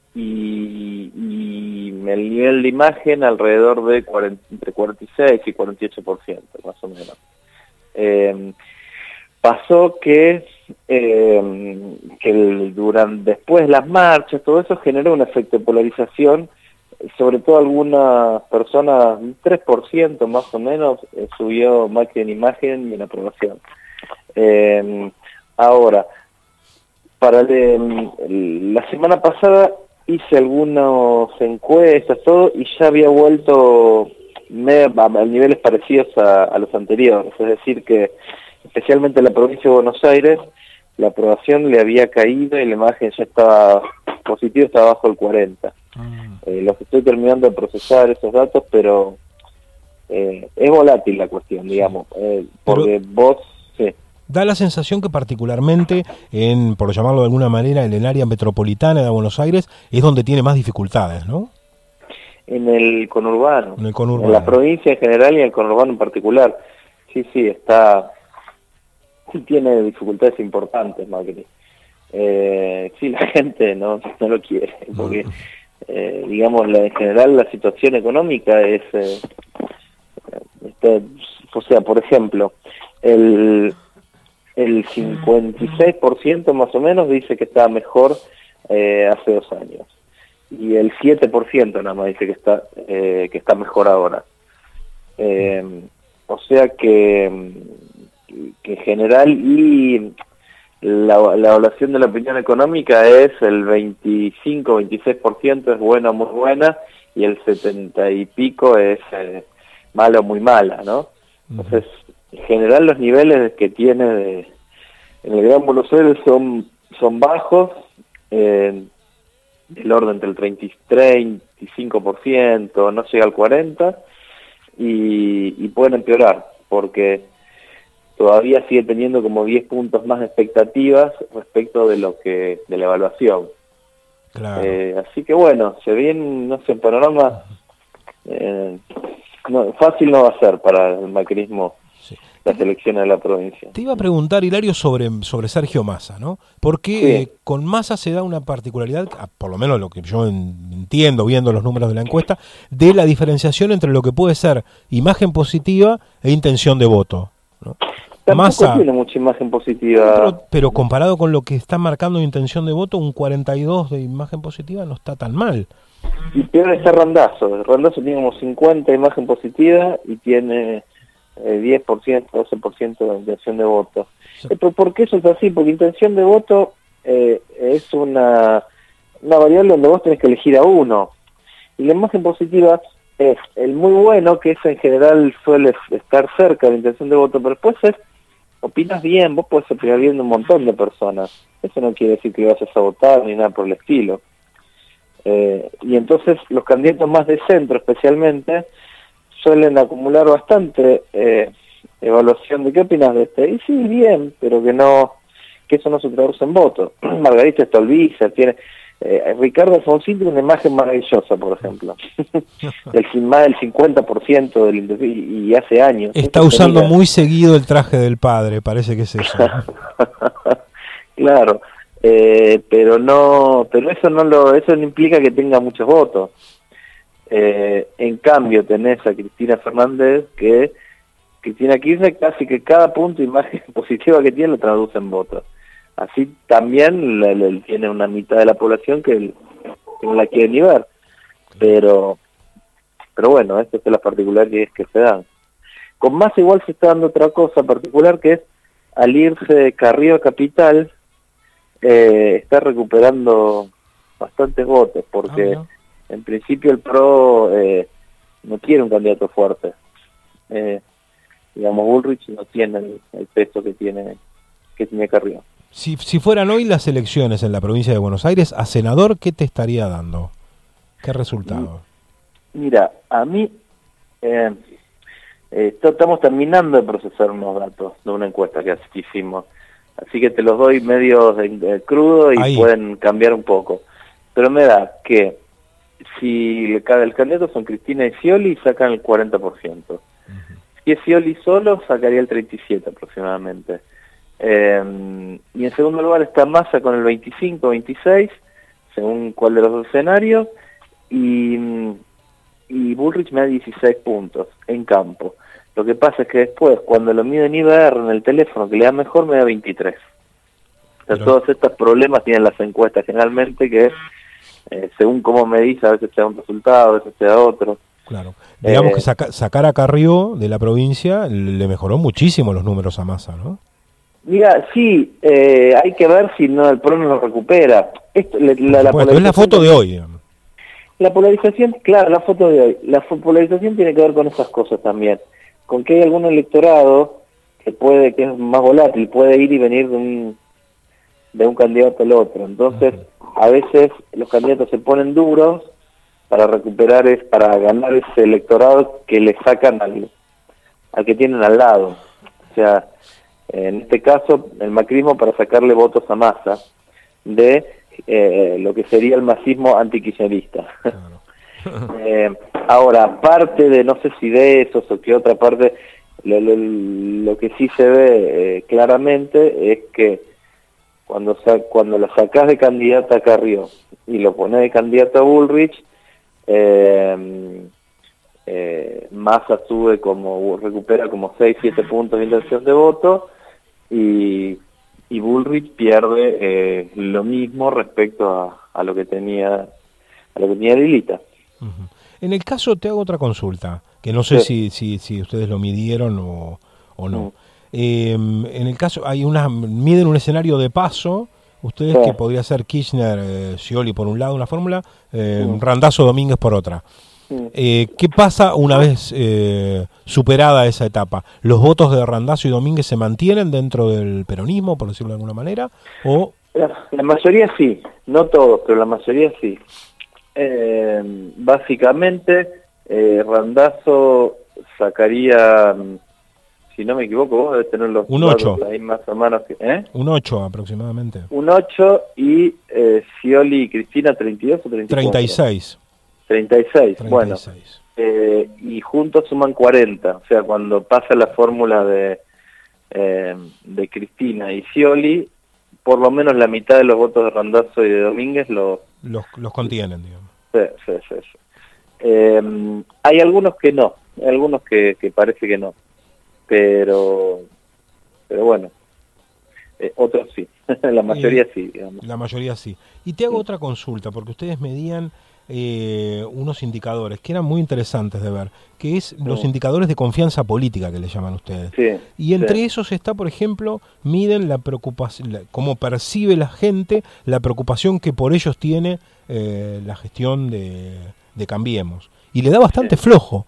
[SPEAKER 6] y, y el nivel de imagen alrededor de cuarenta, entre cuarenta y seis y cuarenta y ocho por ciento, más o menos. Eh, pasó que, eh, que el, durante, después las marchas, todo eso generó un efecto de polarización, sobre todo algunas personas, un tres por ciento más o menos, eh, subió Macri en imagen y en aprobación. Eh, ahora, para el, el, la semana pasada hice algunas encuestas, todo, y ya había vuelto me, a, a niveles parecidos a, a los anteriores, es decir que especialmente en la provincia de Buenos Aires la aprobación le había caído y la imagen ya estaba positiva, estaba bajo el cuarenta. Eh, los estoy terminando de procesar esos datos, pero eh, es volátil la cuestión, digamos, eh, porque
[SPEAKER 10] Pero-
[SPEAKER 6] vos... Sí.
[SPEAKER 10] Da la sensación que particularmente, en por llamarlo de alguna manera, en el área metropolitana de Buenos Aires, es donde tiene más dificultades, ¿no?
[SPEAKER 6] En el conurbano,
[SPEAKER 10] En el conurbano.
[SPEAKER 6] en la provincia en general y en el conurbano en particular. Sí, sí, está, sí tiene dificultades importantes, Macri. Eh, sí, la gente no, no lo quiere, porque, eh, digamos, la, en general la situación económica es, eh, este, o sea, por ejemplo, el, el cincuenta y seis por ciento más o menos dice que está mejor eh, hace dos años. Y el siete por ciento nada más dice que está eh, que está mejor ahora. Eh, o sea que, que en general, y la, la evaluación de la opinión económica es el veinticinco veintiséis por ciento es buena o muy buena, y el setenta y pico es eh, mala o muy mala, ¿no? Entonces, en general los niveles que tiene de, en el Gran Buenos Aires son, son bajos, eh, del orden entre el treinta y treinta y cinco por ciento, no llega al cuarenta por ciento, y, y pueden empeorar, porque todavía sigue teniendo como diez puntos más de expectativas respecto de lo que de la evaluación.
[SPEAKER 10] Claro.
[SPEAKER 6] Eh, así que bueno, se viene, no sé, panorama eh, no, fácil no va a ser para el macrismo las elecciones de la provincia.
[SPEAKER 10] Te iba a preguntar, Hilario, sobre, sobre Sergio Massa, ¿no? Porque
[SPEAKER 6] Sí.
[SPEAKER 10] eh, con Massa se da una particularidad, ah, por lo menos lo que yo en- entiendo viendo los números de la encuesta, de la diferenciación entre lo que puede ser imagen positiva e intención de voto, ¿no?
[SPEAKER 6] Tampoco
[SPEAKER 10] Massa,
[SPEAKER 6] tiene mucha imagen positiva.
[SPEAKER 10] pero, pero comparado con lo que está marcando intención de voto, un cuarenta y dos de imagen positiva no está tan mal.
[SPEAKER 6] Y peor está Randazzo. Randazzo tiene como cincuenta de imagen positiva y tiene eh, diez por ciento, doce por ciento de intención de voto. Eh, pero ¿por qué eso es así? Porque intención de voto eh, es una, una variable donde vos tenés que elegir a uno. Y la imagen positiva es el muy bueno, que eso en general suele estar cerca de la intención de voto, pero después es, opinas bien, vos podés opinar bien de un montón de personas. Eso no quiere decir que vayas a votar ni nada por el estilo. Eh, y entonces los candidatos más de centro especialmente suelen acumular bastante eh, evaluación de qué opinas de este, y sí, bien, pero que no, que eso no se traduce en voto. Margarita Stolbizer tiene, eh, Ricardo Alfonsín tiene una imagen maravillosa, por ejemplo, del más del cincuenta por ciento del inde- y, y hace años.
[SPEAKER 10] Está
[SPEAKER 6] Eso se
[SPEAKER 10] usando
[SPEAKER 6] mira.
[SPEAKER 10] muy seguido el traje del padre, parece que es eso.
[SPEAKER 6] Claro, eh, pero no, pero eso no lo, eso no implica que tenga muchos votos. Eh, en cambio tenés a Cristina Fernández, que Cristina Kirchner casi que cada punto de imagen positiva que tiene lo traduce en votos. Así también le, le- tiene una mitad de la población que, el- que no la quiere ni ver. Pero, pero bueno, estas son las particularidades que se dan. Con Massa igual se está dando otra cosa particular, que es al irse Carrillo Capital, eh, está recuperando bastantes votos, porque en principio el PRO eh, no quiere un candidato fuerte. Eh, digamos, Bullrich no tiene el, el peso que tiene que tiene Carrió.
[SPEAKER 10] Si, si fueran hoy las elecciones en la provincia de Buenos Aires, a senador, ¿qué te estaría dando? ¿Qué resultado?
[SPEAKER 6] Mira, a mí eh, eh, estamos terminando de procesar unos datos de una encuesta que hicimos, así que te los doy medio eh, crudo y
[SPEAKER 10] Ahí.
[SPEAKER 6] pueden cambiar un poco. Pero me da que si el, el candidato son Cristina y Scioli, sacan el cuarenta por ciento. Uh-huh. Si es Scioli solo, sacaría el treinta y siete por ciento aproximadamente. Eh, y en segundo lugar está Massa con el veinticinco veintiséis, según cuál de los dos escenarios, y, y Bullrich me da dieciséis puntos en campo. Lo que pasa es que después, cuando lo mide en I V R en el teléfono, que le da mejor, me da veintitrés. O sea, Pero... todos estos problemas tienen las encuestas generalmente, que eh, según cómo me dice, a veces te da un resultado, a veces te da otro.
[SPEAKER 10] Claro. Digamos
[SPEAKER 6] eh,
[SPEAKER 10] que saca, sacar a Carrió de la provincia le mejoró muchísimo los números a Massa, ¿no?
[SPEAKER 6] Mira, sí, eh, hay que ver si no el P R O no lo recupera. Esto, la, la, la
[SPEAKER 10] bueno, es la foto de hoy, digamos.
[SPEAKER 6] La polarización, claro, la foto de hoy. La polarización tiene que ver con esas cosas también. Con que hay algún electorado que puede, que es más volátil, puede ir y venir de un, de un candidato al otro. Entonces, uh-huh. a veces los candidatos se ponen duros para recuperar, es para ganar ese electorado que le sacan al, al que tienen al lado. O sea, en este caso, el macrismo para sacarle votos a Massa de eh, lo que sería el masismo antikirchnerista. Claro. eh, ahora, aparte de, no sé si de esos o qué otra parte, lo, lo, lo que sí se ve eh, claramente es que cuando, sa cuando lo sacás de candidata a Carrió y lo pones de candidato a Bullrich, eh, eh, Massa sube como, recupera como seis siete puntos de intención de voto, y, y Bullrich pierde eh, lo mismo respecto a, a lo que tenía a lo que tenía Lilita.
[SPEAKER 10] Uh-huh. En el caso, te hago otra consulta, que no sé
[SPEAKER 6] sí.
[SPEAKER 10] si, si, si ustedes lo midieron o, o no.
[SPEAKER 6] Uh-huh.
[SPEAKER 10] Eh, en el caso, hay una miden un escenario de paso, ustedes sí. que podría ser Kirchner, eh, Scioli por un lado, una fórmula, eh, uh-huh. Randazzo, Domínguez por otra. Eh, ¿Qué pasa una vez eh, superada esa etapa? ¿Los votos de Randazzo y Domínguez se mantienen dentro del peronismo, por decirlo de alguna manera? ¿O
[SPEAKER 6] la, la mayoría sí, no todos, pero la mayoría sí. Eh, básicamente, eh, Randazzo sacaría, si no me equivoco, vos debes tener los
[SPEAKER 10] un ocho.
[SPEAKER 6] Ahí más o menos, ¿eh?
[SPEAKER 10] Un ocho aproximadamente.
[SPEAKER 6] Un ocho y eh, Scioli y Cristina treinta y dos o treinta y cuatro.
[SPEAKER 10] treinta y seis.
[SPEAKER 6] treinta y seis,
[SPEAKER 10] treinta y seis.
[SPEAKER 6] Bueno, eh, y juntos suman cuarenta, o sea, cuando pasa la fórmula de eh, de Cristina y Scioli, por lo menos la mitad de los votos de Randazzo y de Domínguez los
[SPEAKER 10] los, los contienen, digamos.
[SPEAKER 6] Sí, sí, sí, sí. Eh, hay algunos que no, hay algunos que, que parece que no, pero pero bueno, eh, otros sí, la mayoría
[SPEAKER 10] eh,
[SPEAKER 6] sí, digamos.
[SPEAKER 10] La mayoría sí. Y te hago sí. otra consulta, porque ustedes medían Eh, unos indicadores que eran muy interesantes de ver, que es los sí. indicadores de confianza política que le llaman ustedes.
[SPEAKER 6] Sí,
[SPEAKER 10] y entre
[SPEAKER 6] sí.
[SPEAKER 10] esos está, por ejemplo, miden la preocupación, la, cómo percibe la gente la preocupación que por ellos tiene eh, la gestión de, de Cambiemos. Y le da bastante sí. flojo.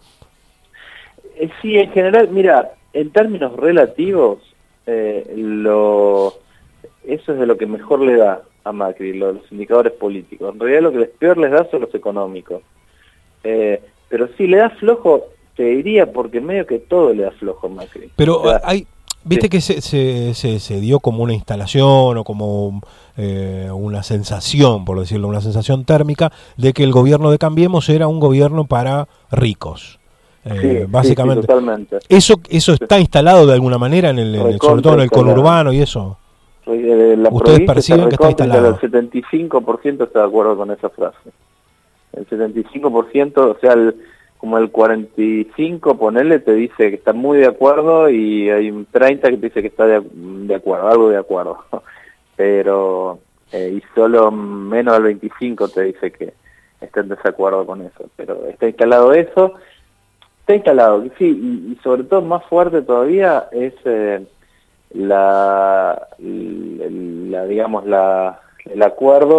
[SPEAKER 6] Eh, sí, en general, mira, en términos relativos, eh, lo eso es de lo que mejor le da a Macri, los, los indicadores políticos. En realidad lo que les peor les da son los económicos. Eh, pero sí, le da flojo, te diría, porque medio que todo le da flojo a Macri.
[SPEAKER 10] Pero
[SPEAKER 6] o sea,
[SPEAKER 10] hay, viste sí. que se, se, se, se dio como una instalación o como eh, una sensación, por decirlo, una sensación térmica, de que el gobierno de Cambiemos era un gobierno para ricos. Eh,
[SPEAKER 6] sí,
[SPEAKER 10] básicamente.
[SPEAKER 6] Sí, sí, totalmente.
[SPEAKER 10] ¿Eso, eso está instalado de alguna manera en el, en el sobre todo en el conurbano y eso?
[SPEAKER 6] La
[SPEAKER 10] ¿Ustedes perciben que está instalado?
[SPEAKER 6] El setenta y cinco por ciento está de acuerdo con esa frase. El setenta y cinco por ciento, o sea, el, como el cuarenta y cinco por ciento, ponele, te dice que está muy de acuerdo y hay un treinta por ciento que te dice que está de, de acuerdo, algo de acuerdo. Pero, eh, y solo menos del veinticinco por ciento te dice que está en desacuerdo con eso. Pero está instalado eso, está instalado, sí, y, y sobre todo más fuerte todavía es... Eh, La, la digamos la el acuerdo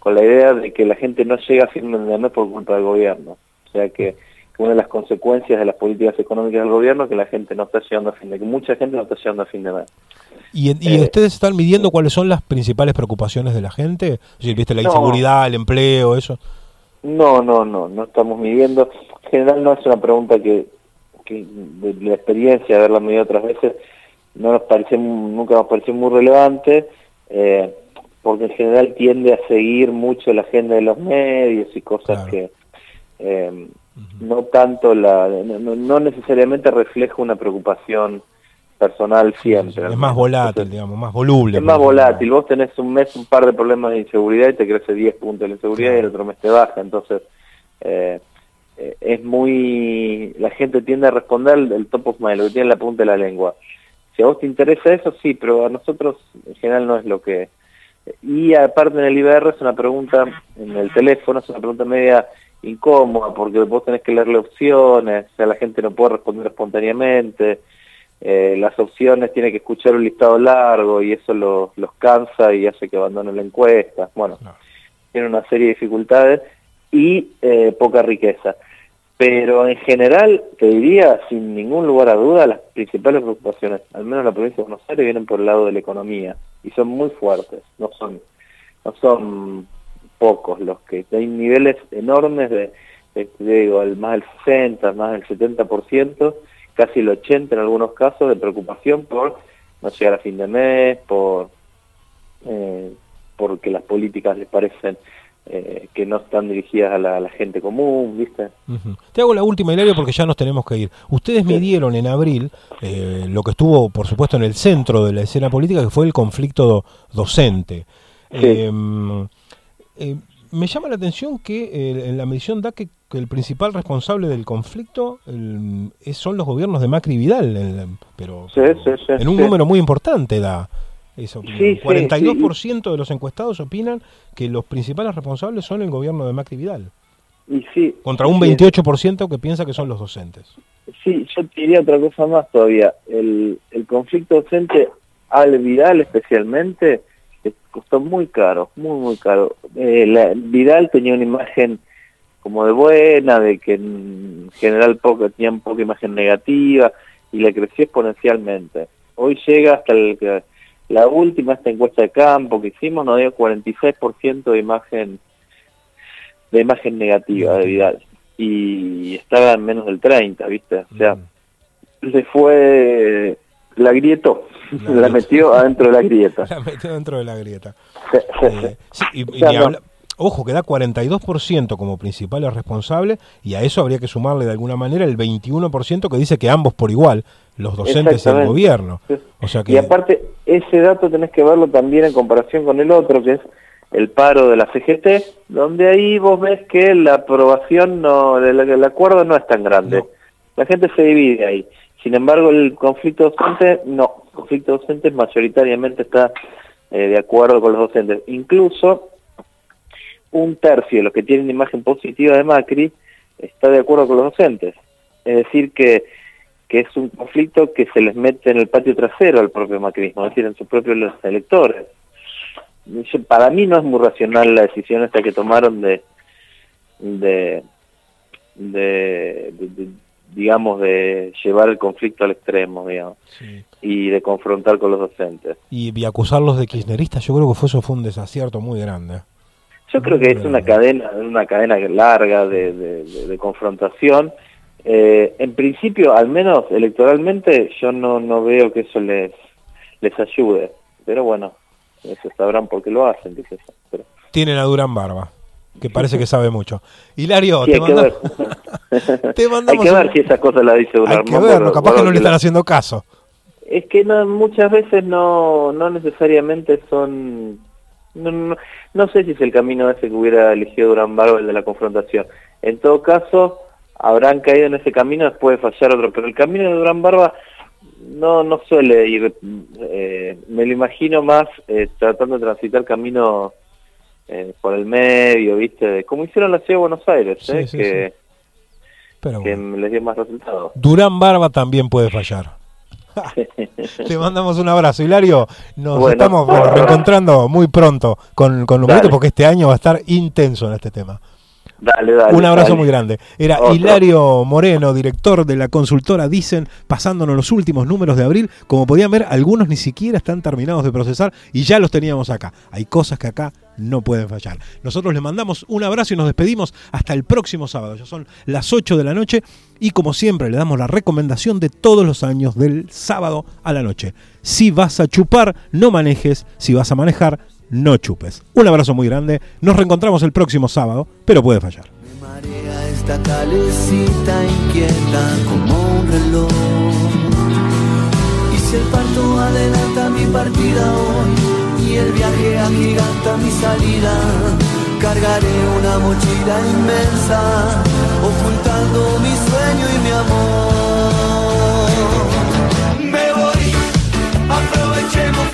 [SPEAKER 6] con la idea de que la gente no llega a fin de mes por culpa del gobierno. O sea que, que una de las consecuencias de las políticas económicas del gobierno es que la gente no está llegando a fin de que mucha gente no está llegando a fin de mes.
[SPEAKER 10] ¿Y, y
[SPEAKER 6] Eh,
[SPEAKER 10] ustedes están midiendo cuáles son las principales preocupaciones de la gente? Es decir, ¿viste la
[SPEAKER 6] No.
[SPEAKER 10] inseguridad, el empleo, eso?
[SPEAKER 6] No, no, no, no estamos midiendo. En general no es una pregunta que, que de la experiencia de haberla medido otras veces, no nos parece, nunca nos pareció muy relevante, eh, porque en general tiende a seguir mucho la agenda de los medios y cosas claro. que eh, uh-huh. no tanto la, no, no necesariamente refleja una preocupación personal siempre.
[SPEAKER 10] Sí, sí, es más volátil, Entonces, digamos, más voluble.
[SPEAKER 6] Es más volátil. Vos tenés un mes, un par de problemas de inseguridad y te crece diez puntos la inseguridad claro. y el otro mes te baja. Entonces, eh, eh, es muy... La gente tiende a responder el, el top of mind, lo que tiene en la punta de la lengua. Si a vos te interesa eso, sí, pero a nosotros en general no es lo que... Y aparte en el I B R es una pregunta, en el teléfono es una pregunta media incómoda, porque vos tenés que leerle opciones, o sea, la gente no puede responder espontáneamente, eh, las opciones tiene que escuchar un listado largo y eso los, los cansa y hace que abandonen la encuesta. Bueno, no. tiene una serie de dificultades y eh, poca riqueza. Pero en general, te diría, sin ningún lugar a duda, las principales preocupaciones, al menos en la provincia de Buenos Aires, vienen por el lado de la economía, y son muy fuertes, no son no son pocos los que... Hay niveles enormes de, de, de digo, el, más del sesenta, más del setenta por ciento, casi el ochenta por ciento en algunos casos, de preocupación por no llegar a fin de mes, por eh, porque las políticas les parecen... Eh, que no están dirigidas a la, a la gente común, ¿viste?
[SPEAKER 10] Uh-huh. Te hago la última, Hilario, porque ya nos tenemos que ir. Ustedes midieron en abril eh, lo que estuvo, por supuesto, en el centro de la escena política, que fue el conflicto do- docente. Sí. Eh, eh, me llama la atención que eh, en la medición da que, que el principal responsable del conflicto el, es, son los gobiernos de Macri y Vidal, el, pero,
[SPEAKER 6] sí,
[SPEAKER 10] pero
[SPEAKER 6] sí, sí,
[SPEAKER 10] en un
[SPEAKER 6] sí.
[SPEAKER 10] número muy importante da. Esa opinión.
[SPEAKER 6] Sí,
[SPEAKER 10] cuarenta y dos por ciento
[SPEAKER 6] sí, sí.
[SPEAKER 10] de los encuestados opinan que los principales responsables son el gobierno de Macri y Vidal.
[SPEAKER 6] Y sí,
[SPEAKER 10] contra un veintiocho por ciento que piensa que son los docentes.
[SPEAKER 6] Sí, yo te diría otra cosa más todavía. El, el conflicto docente al Vidal especialmente le costó muy caro, muy, muy caro. Eh, la, Vidal tenía una imagen como de buena, de que en general poco, tenían poca imagen negativa y le creció exponencialmente. Hoy llega hasta el... La última, esta encuesta de campo que hicimos, nos dio cuarenta y seis por ciento de imagen de imagen negativa de Vidal. Y estaba en menos del treinta, ¿viste? O sea, se fue... La grietó. La, la metió adentro de la grieta.
[SPEAKER 10] La metió dentro de la grieta.
[SPEAKER 6] Sí, sí,
[SPEAKER 10] eh, sí, y,
[SPEAKER 6] o sea,
[SPEAKER 10] y
[SPEAKER 6] no.
[SPEAKER 10] habla, ojo, que da cuarenta y dos por ciento como principales responsables, y a eso habría que sumarle de alguna manera el veintiuno por ciento que dice que ambos por igual, los docentes y el gobierno. O sea que...
[SPEAKER 6] Y aparte, ese dato tenés que verlo también en comparación con el otro, que es el paro de la C G T, donde ahí vos ves que la aprobación, no, el, el acuerdo no es tan grande. No. La gente se divide ahí. Sin embargo, el conflicto docente, no. El conflicto docente mayoritariamente está eh, de acuerdo con los docentes. Incluso un tercio de los que tienen imagen positiva de Macri está de acuerdo con los docentes. Es decir, que que es un conflicto que se les mete en el patio trasero al propio macrismo, es decir, en sus propios electores. Para mí no es muy racional la decisión esta que tomaron de, de, de, de, de digamos, de llevar el conflicto al extremo, digamos, sí. y de confrontar con los docentes.
[SPEAKER 10] Y, y acusarlos de kirchneristas, yo creo que fue, eso fue un desacierto muy grande.
[SPEAKER 6] Yo creo que es una cadena, una cadena larga de, de, de, de confrontación. Eh, en principio, al menos electoralmente, yo no no veo que eso les les ayude, pero bueno, eso sabrán por qué lo hacen, qué sé yo, pero...
[SPEAKER 10] Tienen a Durán Barba, que parece que sabe mucho. Hilario,
[SPEAKER 6] sí,
[SPEAKER 10] te,
[SPEAKER 6] hay
[SPEAKER 10] manda...
[SPEAKER 6] que
[SPEAKER 10] te mandamos
[SPEAKER 6] hay que ver
[SPEAKER 10] un...
[SPEAKER 6] si esas cosas las dice Durán.
[SPEAKER 10] Hay que verlo, capaz bueno, que no le están la... haciendo caso.
[SPEAKER 6] Es que no, muchas veces no no necesariamente son... No, no, no sé si es el camino ese que hubiera elegido Durán Barba, el de la confrontación. En todo caso... habrán caído en ese camino después de fallar otro, pero el camino de Durán Barba no no suele ir, eh, me lo imagino más eh, tratando de transitar camino eh, por el medio, ¿viste? Como hicieron la Ciudad de Buenos Aires, sí, ¿eh? sí, que,
[SPEAKER 10] sí. Pero
[SPEAKER 6] que
[SPEAKER 10] bueno.
[SPEAKER 6] les dio más resultados.
[SPEAKER 10] Durán Barba también puede fallar. Te mandamos un abrazo, Hilario. Nos
[SPEAKER 7] Bueno,
[SPEAKER 10] estamos bueno, reencontrando muy pronto con, con Humberto, porque este año va a estar intenso en este tema.
[SPEAKER 7] Dale, dale.
[SPEAKER 10] Un abrazo
[SPEAKER 7] dale.
[SPEAKER 10] muy grande. Era
[SPEAKER 7] Otro.
[SPEAKER 10] Hilario Moreno, director de la consultora Dicen, pasándonos los últimos números de abril. Como podían ver, algunos ni siquiera están terminados de procesar y ya los teníamos acá. Hay cosas que acá no pueden fallar. Nosotros les mandamos un abrazo y nos despedimos hasta el próximo sábado. Ya son las ocho de la noche y como siempre le damos la recomendación de todos los años del sábado a la noche. Si vas a chupar, no manejes. Si vas a manejar, no chupes. Un abrazo muy grande. Nos reencontramos el próximo sábado, pero puede fallar.
[SPEAKER 5] Me marea esta calecita inquieta como un reloj. Y si el parto adelanta mi partida hoy y el viaje agiganta mi salida, cargaré una mochila inmensa ocultando mi sueño y mi amor. Me voy, aprovechemos